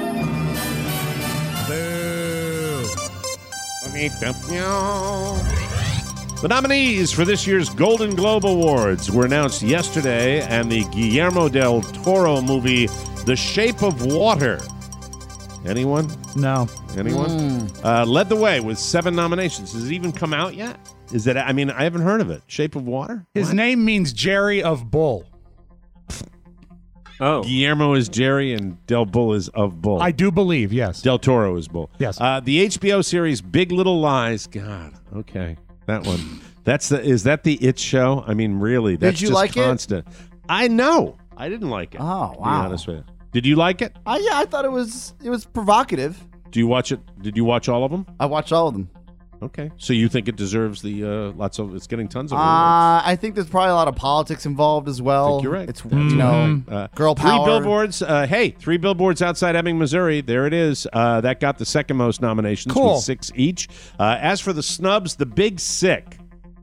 The nominees for this year's Golden Globe Awards were announced yesterday, and the Guillermo del Toro movie, The Shape of Water. Anyone? No. Anyone? Mm. Uh, led the way with seven nominations. Has it even come out yet? Is that? I mean, I haven't heard of it. Shape of Water? His what? name means Jerry of Bull. Oh. Guillermo is Jerry and Del Bull is of Bull. I do believe, yes. Del Toro is Bull. Yes. Uh, the H B O series Big Little Lies. God, okay. That one. That's the. Is that the It show? I mean, really? That's Did you just like constant. it? I know. I didn't like it. Oh, wow. To be honest with you. Did you like it? Uh, yeah, I thought it was it was provocative. Do you watch it? Did you watch all of them? I watched all of them. Okay. So you think it deserves the uh, lots of? It's getting tons of. Uh, I think there's probably a lot of politics involved as well. I think you're right. It's mm-hmm. you know, uh, girl three power. Three billboards. Uh, hey, three billboards outside Ebbing, Missouri. There it is. Uh, that got the second most nominations cool. with six each. Uh, as for the snubs, The Big Sick.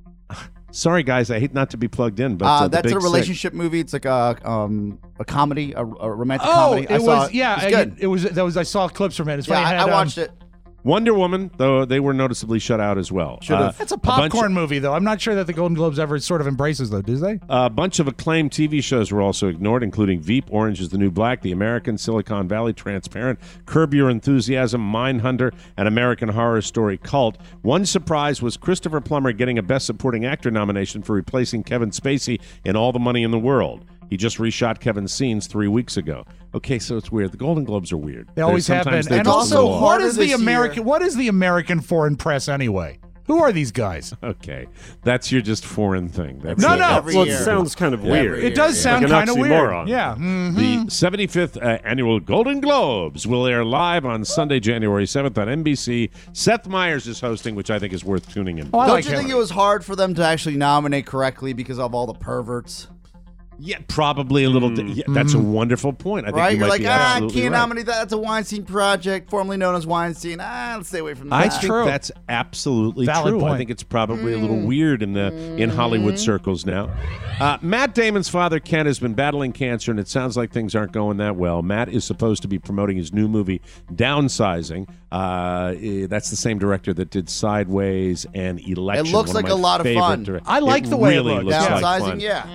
Sorry, guys, I hate not to be plugged in, but uh, uh, that's a Sick. relationship movie. It's like a um, a comedy, a, a romantic oh, comedy. it I was saw it. yeah, it was good. It, it was that was I saw clips from it. It's funny. Yeah, it I, had, I watched um, it. Wonder Woman, though they were noticeably shut out as well. Uh, That's a a popcorn bunch, movie, though. I'm not sure that the Golden Globes ever sort of embraces though, do they? A bunch of acclaimed T V shows were also ignored, including Veep, Orange is the New Black, The American, Silicon Valley, Transparent, Curb Your Enthusiasm, Mindhunter, and American Horror Story Cult. One surprise was Christopher Plummer getting a Best Supporting Actor nomination for replacing Kevin Spacey in All the Money in the World. He just reshot Kevin's scenes three weeks ago. Okay, so it's weird. The Golden Globes are weird. They always have been. And also, what is the American? What is the American foreign press anyway? Who are these guys? Okay, that's your just foreign thing. That's no, it. no. Well, it sounds kind of weird. It does sound like kind of weird. Oxymoron. Yeah. Mm-hmm. The seventy-fifth uh, annual Golden Globes will air live on Sunday, January seventh on N B C. Seth Meyers is hosting, which I think is worth tuning in. Oh, Don't like you him. think it was hard for them to actually nominate correctly because of all the perverts? Yeah, probably a little. Mm. Yeah, that's a wonderful point. I think right? you You're might like, be ah, I absolutely can't right. nominate that. That's a Weinstein project, formerly known as Weinstein. Ah, let's stay away from that. I think that's absolutely Valid true. point. I think it's probably mm. a little weird in the in Hollywood circles now. Uh, Matt Damon's father, Ken, has been battling cancer, and it sounds like things aren't going that well. Matt is supposed to be promoting his new movie, Downsizing. Uh, eh, that's the same director that did Sideways and Election. It looks one like of my a lot of favorite fun. direct- I like it the way it really looks. looks like Downsizing, fun. yeah. Mm-hmm.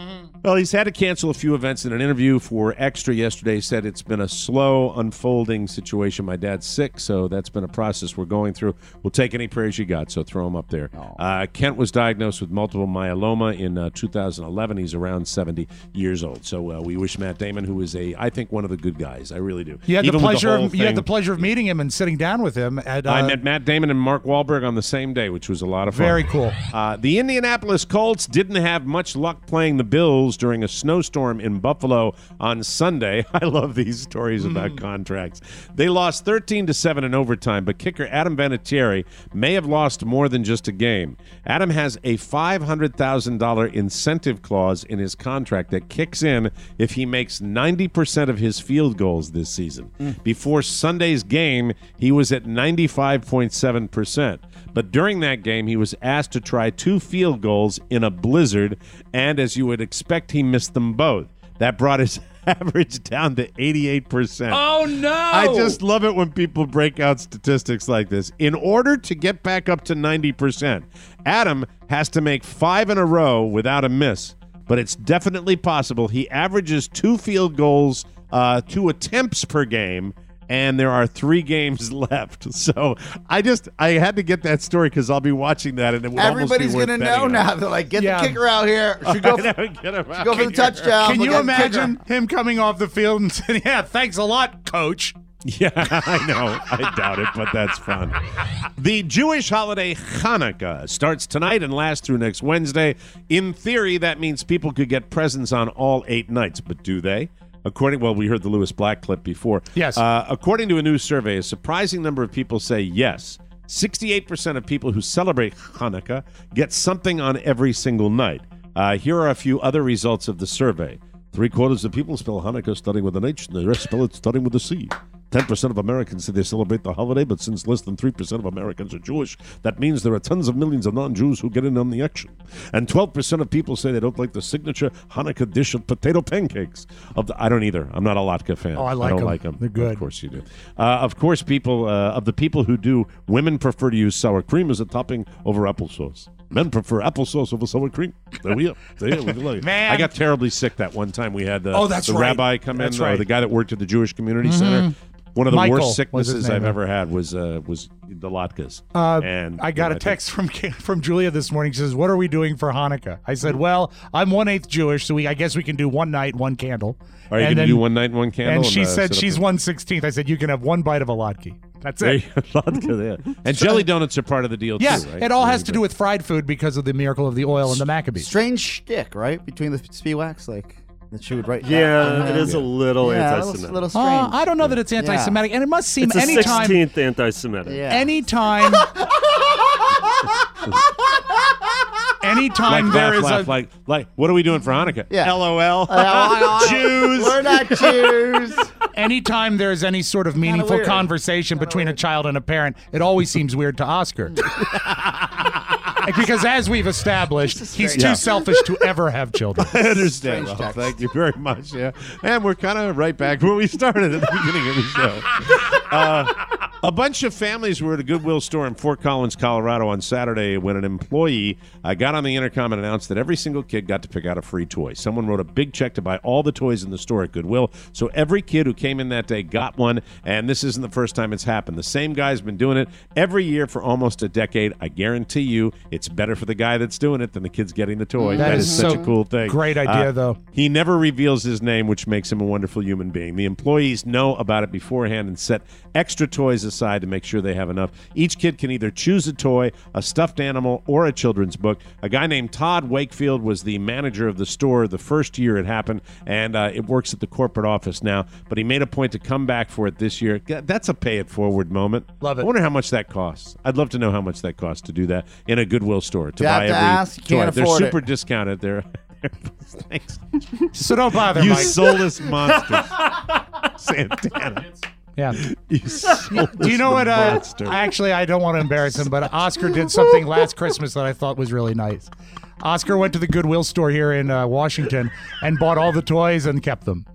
Well, he's had to cancel a few events. In an interview for Extra yesterday, he said it's been a slow unfolding situation. My dad's sick, so that's been a process we're going through. We'll take any prayers you got, so throw him up there. Uh, Kent was diagnosed with multiple myeloma in uh, two thousand eleven. He's around seventy years old. So uh, we wish Matt Damon, who is a, I think, one of the good guys. I really do. You had Even the with pleasure. whole Of, you had thing- the pleasure of meeting him and sitting down with him at. Uh, I met Matt Damon and Mark Wahlberg on the same day, which was a lot of fun. Very cool. Uh, the Indianapolis Colts didn't have much luck playing the Bills during a snowstorm in Buffalo on Sunday. I love these stories about Mm. contracts. They lost thirteen to seven in overtime, but kicker Adam Vinatieri may have lost more than just a game. Adam has a five hundred thousand dollars incentive clause in his contract that kicks in if he makes ninety percent of his field goals this season. Mm. Before Sunday's game, he was at ninety-five point seven percent. But during that game, he was asked to try two field goals in a blizzard, and as you would expect, he missed them both. That brought his average down to eighty-eight percent. Oh, no! I just love it when people break out statistics like this. In order to get back up to ninety percent, Adam has to make five in a row without a miss, but it's definitely possible. He averages two field goals, uh, two attempts per game, and there are three games left. So I just I had to get that story because I'll be watching that, and it would Everybody's almost be going worth to know betting now. on. They're like, get Yeah. the kicker out here. Should go, I know, for, get him out go for the here. touchdown. Can We'll you get the kicker. imagine him coming off the field and saying, "Yeah, thanks a lot, coach"? Yeah, I know. I doubt it, but that's fun. The Jewish holiday Hanukkah starts tonight and lasts through next Wednesday. In theory, that means people could get presents on all eight nights, but do they? According, well, we heard the Lewis Black clip before. Yes. Uh, according to a new survey, a surprising number of people say yes. sixty-eight percent of people who celebrate Hanukkah get something on every single night. Uh, here are a few other results of the survey. Three quarters of people spell Hanukkah starting with an H, and the rest spell it starting with a C. ten percent of Americans say they celebrate the holiday, but since less than three percent of Americans are Jewish, that means there are tons of millions of non-Jews who get in on the action. And twelve percent of people say they don't like the signature Hanukkah dish of potato pancakes. Of the, I don't either. I'm not a Latka fan. Oh, I like don't 'em. like them. They're good. Of course you do. Uh, of course, people uh, of the people who do, women prefer to use sour cream as a topping over applesauce. Men prefer applesauce over sour cream. There we are. There we go. Man. I got terribly sick that one time. We had the, Oh, that's the right. rabbi come That's in, uh, right. the guy that worked at the Jewish Community Mhm. Center. One of the Michael worst was his sicknesses name, I've yeah. ever had was uh, was the latkes. Uh, and I got you know, a text from from Julia this morning. She says, "What are we doing for Hanukkah?" I said, "Well, I'm one eighth Jewish, so we I guess we can do one night, one candle." Are you And going to then- do one night and one candle? And she uh, said set up she's a- one sixteenth. I said you can have one bite of a latke. That's There it. you go. Latke there. And jelly donuts are part of the deal Yeah, too, right? it all has Very to good. do with fried food because of the miracle of the oil and the Maccabees. Strange shtick, right? Between the Spiwax, like that she would write. Yeah, down. it is a little yeah, anti-Semitic. A little strange. Uh, I don't know that it's anti-Semitic, and it must seem It's a anytime. sixteenth anti-Semitic. Yeah. Anytime. Anytime like, there laugh, is laugh, a like, like, what are we doing for Hanukkah? Yeah. LOL. Jews. We're not Jews. anytime there's any sort of meaningful weird. conversation between a child and a parent, it always seems weird to Oscar. Because as we've established, he's too Yeah. selfish to ever have children. I understand. Ralph. Thank you very much. Yeah, and we're kind of right back where we started at the beginning of the show. Uh, a bunch of families were at a Goodwill store in Fort Collins, Colorado on Saturday when an employee uh, got on the intercom and announced that every single kid got to pick out a free toy. Someone wrote a big check to buy all the toys in the store at Goodwill, so every kid who came in that day got one, and this isn't the first time it's happened. The same guy's been doing it every year for almost a decade. I guarantee you it's better for the guy that's doing it than the kid's getting the toy. That that is is such so a cool thing. great idea, Uh, though. He never reveals his name, which makes him a wonderful human being. The employees know about it beforehand and set extra toys aside to make sure they have enough. Each kid can either choose a toy, a stuffed animal, or a children's book. A guy named Todd Wakefield was the manager of the store the first year it happened, and uh, it works at the corporate office now. But he made a point to come back for it this year. G- That's a pay-it-forward moment. Love it. I wonder how much that costs. I'd love to know how much that costs to do that in a Goodwill store. To You have buy to every ask. You can't toy. afford They're it. super discounted. They're Thanks. So don't bother, You Mike. soulless monster. Santana. Yeah. You soulless Do you know what? Uh, monster. actually, I don't want to embarrass him, but Oscar did something last Christmas that I thought was really nice. Oscar went to the Goodwill store here in uh, Washington and bought all the toys and kept them.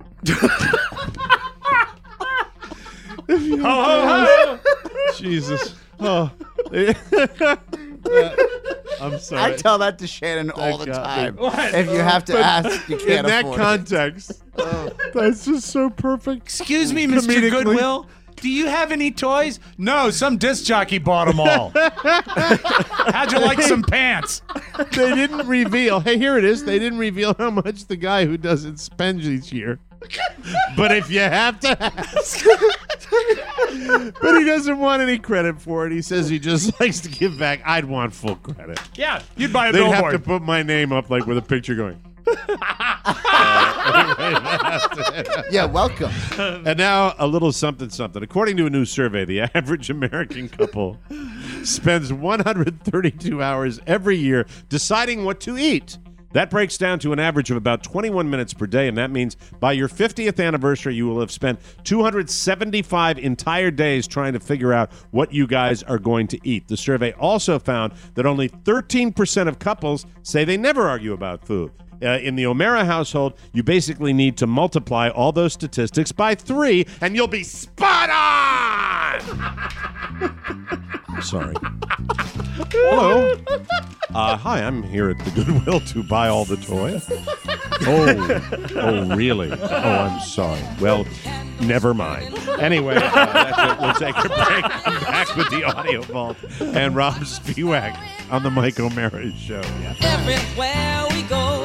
Ho, ho, ho. Jesus. Oh. I'm sorry. I tell that to Shannon all the got time. me. What? If you have to But ask, you can't in that afford context, that's just so perfect. Excuse me, Mister Comedically. Goodwill. Do you have any toys? No, some disc jockey bought them all. How'd you like some pants? They didn't reveal. Hey, here it is. They didn't reveal how much the guy who does it spends each year. But if you have to ask. But he doesn't want any credit for it. He says he just likes to give back. I'd want full credit. Yeah, you'd buy a They'd have billboard. to put my name up like with a picture going. Yeah, welcome. And now a little something something. According to a new survey, the average American couple spends one hundred thirty-two hours every year deciding what to eat. That breaks down to an average of about twenty-one minutes per day, and that means by your fiftieth anniversary, you will have spent two hundred seventy-five entire days trying to figure out what you guys are going to eat. The survey also found that only thirteen percent of couples say they never argue about food. Uh, in the O'Mara household, you basically need to multiply all those statistics by three, and you'll be spot on! I'm sorry. Hello. Uh, hi, I'm here at the Goodwill to buy all the toys. Oh, oh, really? Oh, I'm sorry. Well, never mind. Anyway, uh, that's it. We'll take a break. Come back with the Audio Vault and Rob Spiewak on the Mike O'Mara Show. Yeah. Everywhere we go.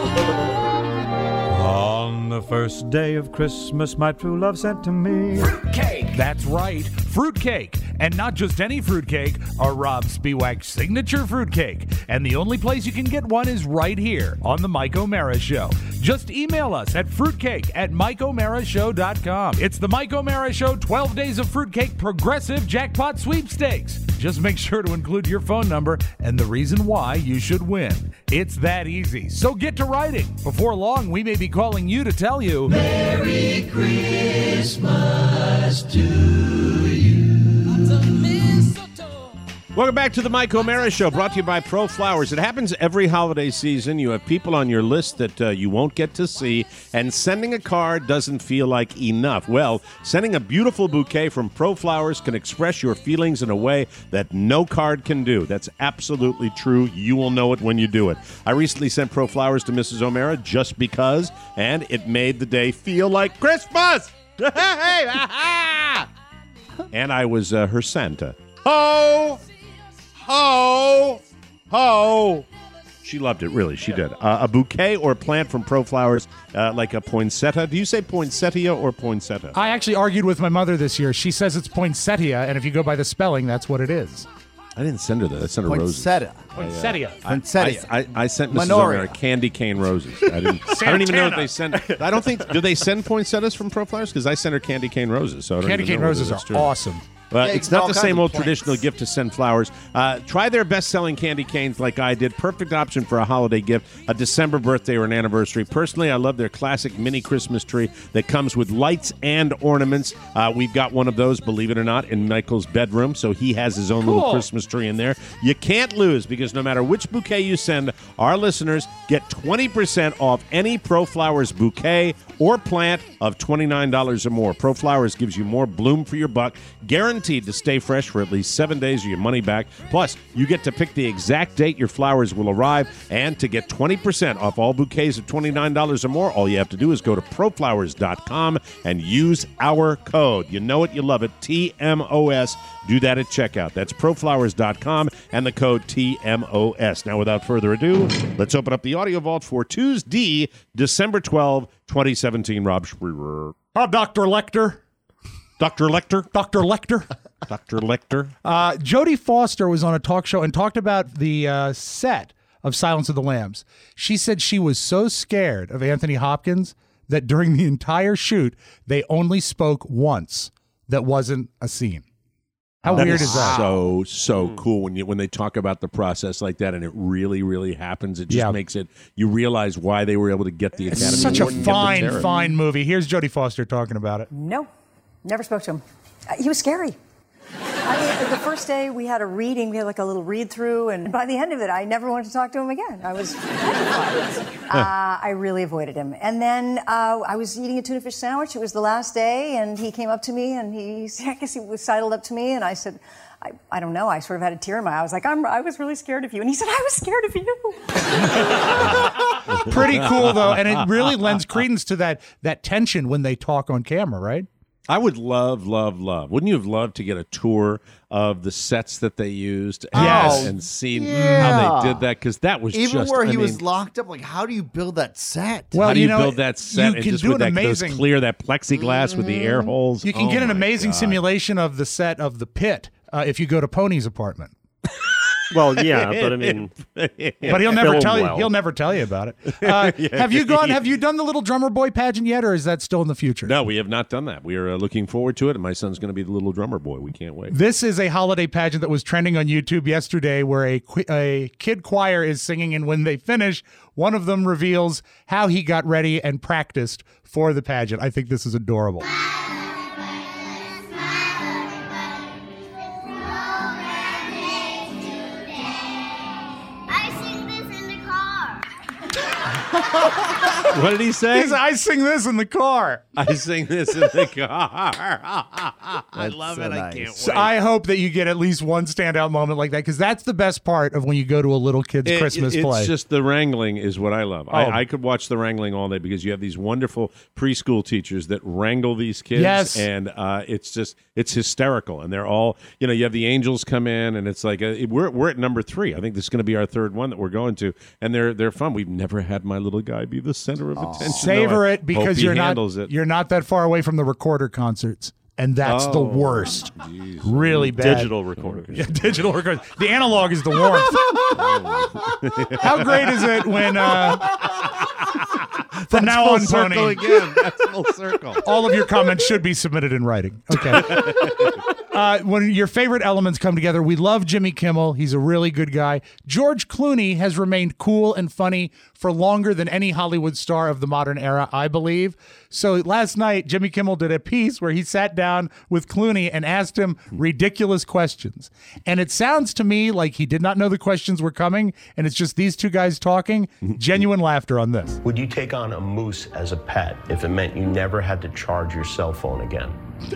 On the first day of Christmas, my true love sent to me Fruitcake. That's right, fruitcake. And not just any fruitcake, a Rob Spiewak signature fruitcake. And the only place you can get one is right here on the Mike O'Mara Show. Just email us at fruitcake at mike o'mara show dot com. It's the Mike O'Mara Show twelve Days of Fruitcake Progressive Jackpot Sweepstakes. Just make sure to include your phone number and the reason why you should win. It's that easy. So get to writing. Before long, we may be calling you to tell you Merry Christmas to you. Welcome back to the Mike O'Mara Show, brought to you by Pro Flowers. It happens every holiday season. You have people on your list that uh, you won't get to see, and sending a card doesn't feel like enough. Well, sending a beautiful bouquet from Pro Flowers can express your feelings in a way that no card can do. That's absolutely true. You will know it when you do it. I recently sent Pro Flowers to Missus O'Mara just because, and it made the day feel like Christmas. And I was uh, her Santa. Ho! Ho! Ho! She loved it, really. She did. Uh, a bouquet or plant from Pro Flowers, uh, like a poinsettia. Do you say poinsettia or poinsettia? I actually argued with my mother this year. She says it's poinsettia, and if you go by the spelling, that's what it is. I didn't send her that. I sent her roses. Poinsettia. Poinsettia. I, uh, Poinsettia. I, I, I sent Missus Manoria. O'Mara candy cane roses. I didn't. I don't even know if they send. I don't think. Do they send poinsettias from Pro Flowers? Because I sent her candy cane roses. So I don't Candy even cane know whether roses that's are true. awesome. But Yeah, it's not all the kinds same of old plants. traditional gift to send flowers. Uh, try their best-selling candy canes like I did. Perfect option for a holiday gift, a December birthday or an anniversary. Personally, I love their classic mini Christmas tree that comes with lights and ornaments. Uh, we've got one of those, believe it or not, in Michael's bedroom, so he has his own little Cool. Christmas tree in there. You can't lose because no matter which bouquet you send, our listeners get twenty percent off any Pro Flowers bouquet or plant of twenty-nine dollars or more. Pro Flowers gives you more bloom for your buck, guaranteed to stay fresh for at least seven days or your money back. Plus, you get to pick the exact date your flowers will arrive, and to get twenty percent off all bouquets of twenty-nine dollars or more, all you have to do is go to pro flowers dot com and use our code. You know it, you love it, T M O S. Do that at checkout. That's pro flowers dot com and the code T M O S. Now, without further ado, let's open up the Audio Vault for Tuesday, December twelfth, twenty seventeen. Rob Spreer. Uh, Doctor Lecter. Doctor Lecter? Doctor Lecter. Doctor Lecter. Uh, Jodie Foster was on a talk show and talked about the uh, set of Silence of the Lambs. She said she was so scared of Anthony Hopkins that during the entire shoot, they only spoke once that wasn't a scene. How That weird is that? So so cool when you when they talk about the process like that, and it really really happens. It just Yeah. makes it. You realize why they were able to get the Academy It's such a Award and give them fine, Terror. fine movie. Here's Jodie Foster talking about it. No, never spoke to him. Uh, He was scary. I mean, the first day we had a reading, we had like a little read through, and by the end of it, I never wanted to talk to him again. I was petrified. uh, I really avoided him. And then uh, I was eating a tuna fish sandwich. It was the last day, and he came up to me, and he, I guess he was sidled up to me, and I said, I, I don't know, I sort of had a tear in my eye. I was like, I'm, I was really scared of you. And he said, I was scared of you. Pretty cool, though. And it really lends credence to that that tension when they talk on camera, right? I would love, love, love. Wouldn't you have loved to get a tour of the sets that they used and, Yes. and seen Yeah. how they did that? Because that was Even just, where I he mean, was locked up, like, how do you build that set? Well, how do you you, know, build that set you and can just do with an that, those amazing- clear, that plexiglass with the air holes? You can Oh get an my amazing God. simulation of the set of The Pit uh, if you go to Pony's apartment. Well, yeah, but I mean, But he'll never film tell you. well. He'll never tell you about it. Uh, have you gone? Have you done the Little Drummer Boy pageant yet, or is that still in the future? No, we have not done that. We are uh, looking forward to it, and my son's going to be the little drummer boy. We can't wait. This is a holiday pageant that was trending on YouTube yesterday, where a qu- a kid choir is singing, and when they finish, one of them reveals how he got ready and practiced for the pageant. I think this is adorable. What did he say? He said, I sing this in the car. I sing this in the car. I love it. I can't wait. So I hope that you get at least one standout moment like that, because that's the best part of when you go to a little kid's It- Christmas it's play. just the wrangling is what I love. Oh. I, I could watch the wrangling all day because you have these wonderful preschool teachers that wrangle these kids. Yes. And uh, it's just, it's hysterical. And they're all, you know, you have the angels come in and it's like, a, we're, we're at number three. I think this is going to be our third one that we're going to. And they're, they're fun. We've never had my little guy be the center of attention. Savor though. I it, because hope he you're not handles it. you're not that far away from the recorder concerts, and that's the Oh, worst. geez. Really bad. Digital recorders. Yeah, digital recorders. The analog is the warmth. How great is it when uh, from now full on, circle Pony, again. That's full circle. all of your comments should be submitted in writing. Okay. Uh, when your favorite elements come together, we love Jimmy Kimmel. He's a really good guy. George Clooney has remained cool and funny for longer than any Hollywood star of the modern era, I believe. So last night, Jimmy Kimmel did a piece where he sat down with Clooney and asked him ridiculous questions. And it sounds to me like he did not know the questions were coming, and it's just these two guys talking. Genuine laughter on this. Would you take on a moose as a pet if it meant you never had to charge your cell phone again?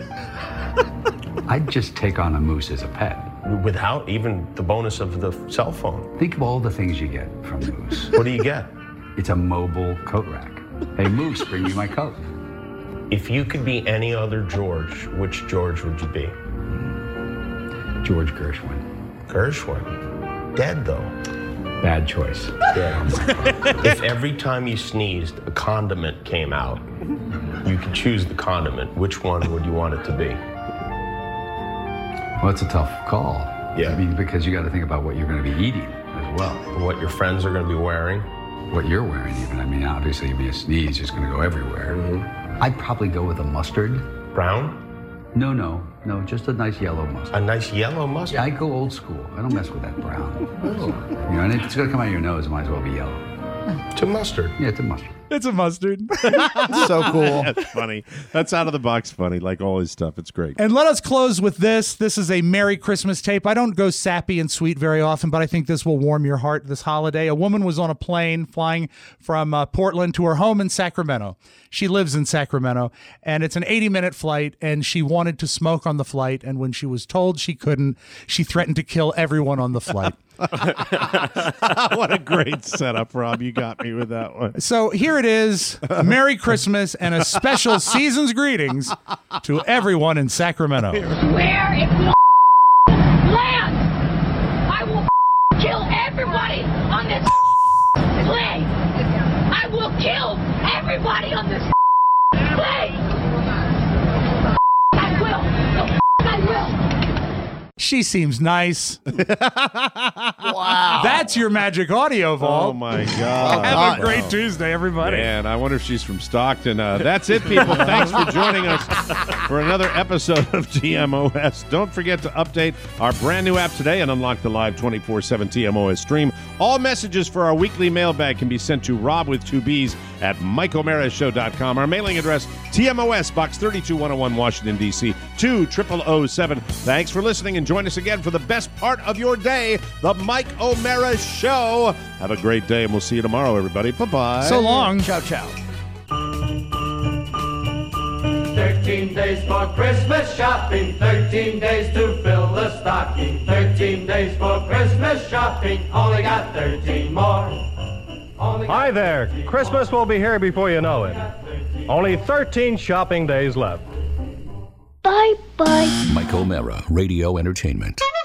I'd just take on a moose as a pet. Without even the bonus of the cell phone? Think of all the things you get from the moose. What do you get? It's a mobile coat rack. Hey, moose, bring me my coat. If you could be any other George, which George would you be? George Gershwin. Gershwin? Dead, though. Bad choice. Dead. If every time you sneezed, a condiment came out, you could choose the condiment, which one would you want it to be? Well, it's a tough call. Yeah. I mean, because you got to think about what you're going to be eating as well. What your friends are going to be wearing? What you're wearing, even. I mean, obviously, if you sneeze, it's going to go everywhere. Mm-hmm. I'd probably go with a mustard. Brown? No, no, no, just a nice yellow mustard. A nice yellow mustard? Yeah, I go old school. I don't mess with that brown. Oh. You know, and if it's going to come out of your nose, it might as well be yellow. It's a mustard. Yeah, it's a mustard. It's a mustard. So cool. That's funny. That's out of the box funny, like all his stuff. It's great. And let us close with this. This is a Merry Christmas tape. I don't go sappy and sweet very often, but I think this will warm your heart this holiday. A woman was on a plane flying from uh, Portland to her home in Sacramento. She lives in Sacramento, and it's an eighty-minute flight, and she wanted to smoke on the flight, and when she was told she couldn't, she threatened to kill everyone on the flight. What a great setup, Rob. You got me with that one. So here it is. Merry Christmas and a special season's greetings to everyone in Sacramento. Where it will land, I will kill everybody on this plane. I will kill everybody on this plane. I will. I will. She seems nice. Wow. That's your magic audio, Vault. Oh, my God. Have a great Tuesday, everybody. Man, I wonder if she's from Stockton. Uh, that's it, people. Thanks for joining us for another episode of T M O S. Don't forget to update our brand new app today and unlock the live twenty-four seven T M O S stream. All messages for our weekly mailbag can be sent to Rob with two B's at Mike O'Mara Show dot com. Our mailing address, T M O S, Box thirty-two one oh one, Washington, D C, two thousand oh seven. Thanks for listening, and join us again for the best part of your day, the Mike O'Mara Show. Have a great day, and we'll see you tomorrow, everybody. Bye-bye. So long. Ciao, ciao. thirteen thirteen days for Christmas shopping, thirteen days to fill the stocking, thirteen days for Christmas shopping, only got thirteen more. Hi there. Christmas will be here before you know it. Only thirteen shopping days left. Bye-bye. Mike O'Mara, Radio Entertainment.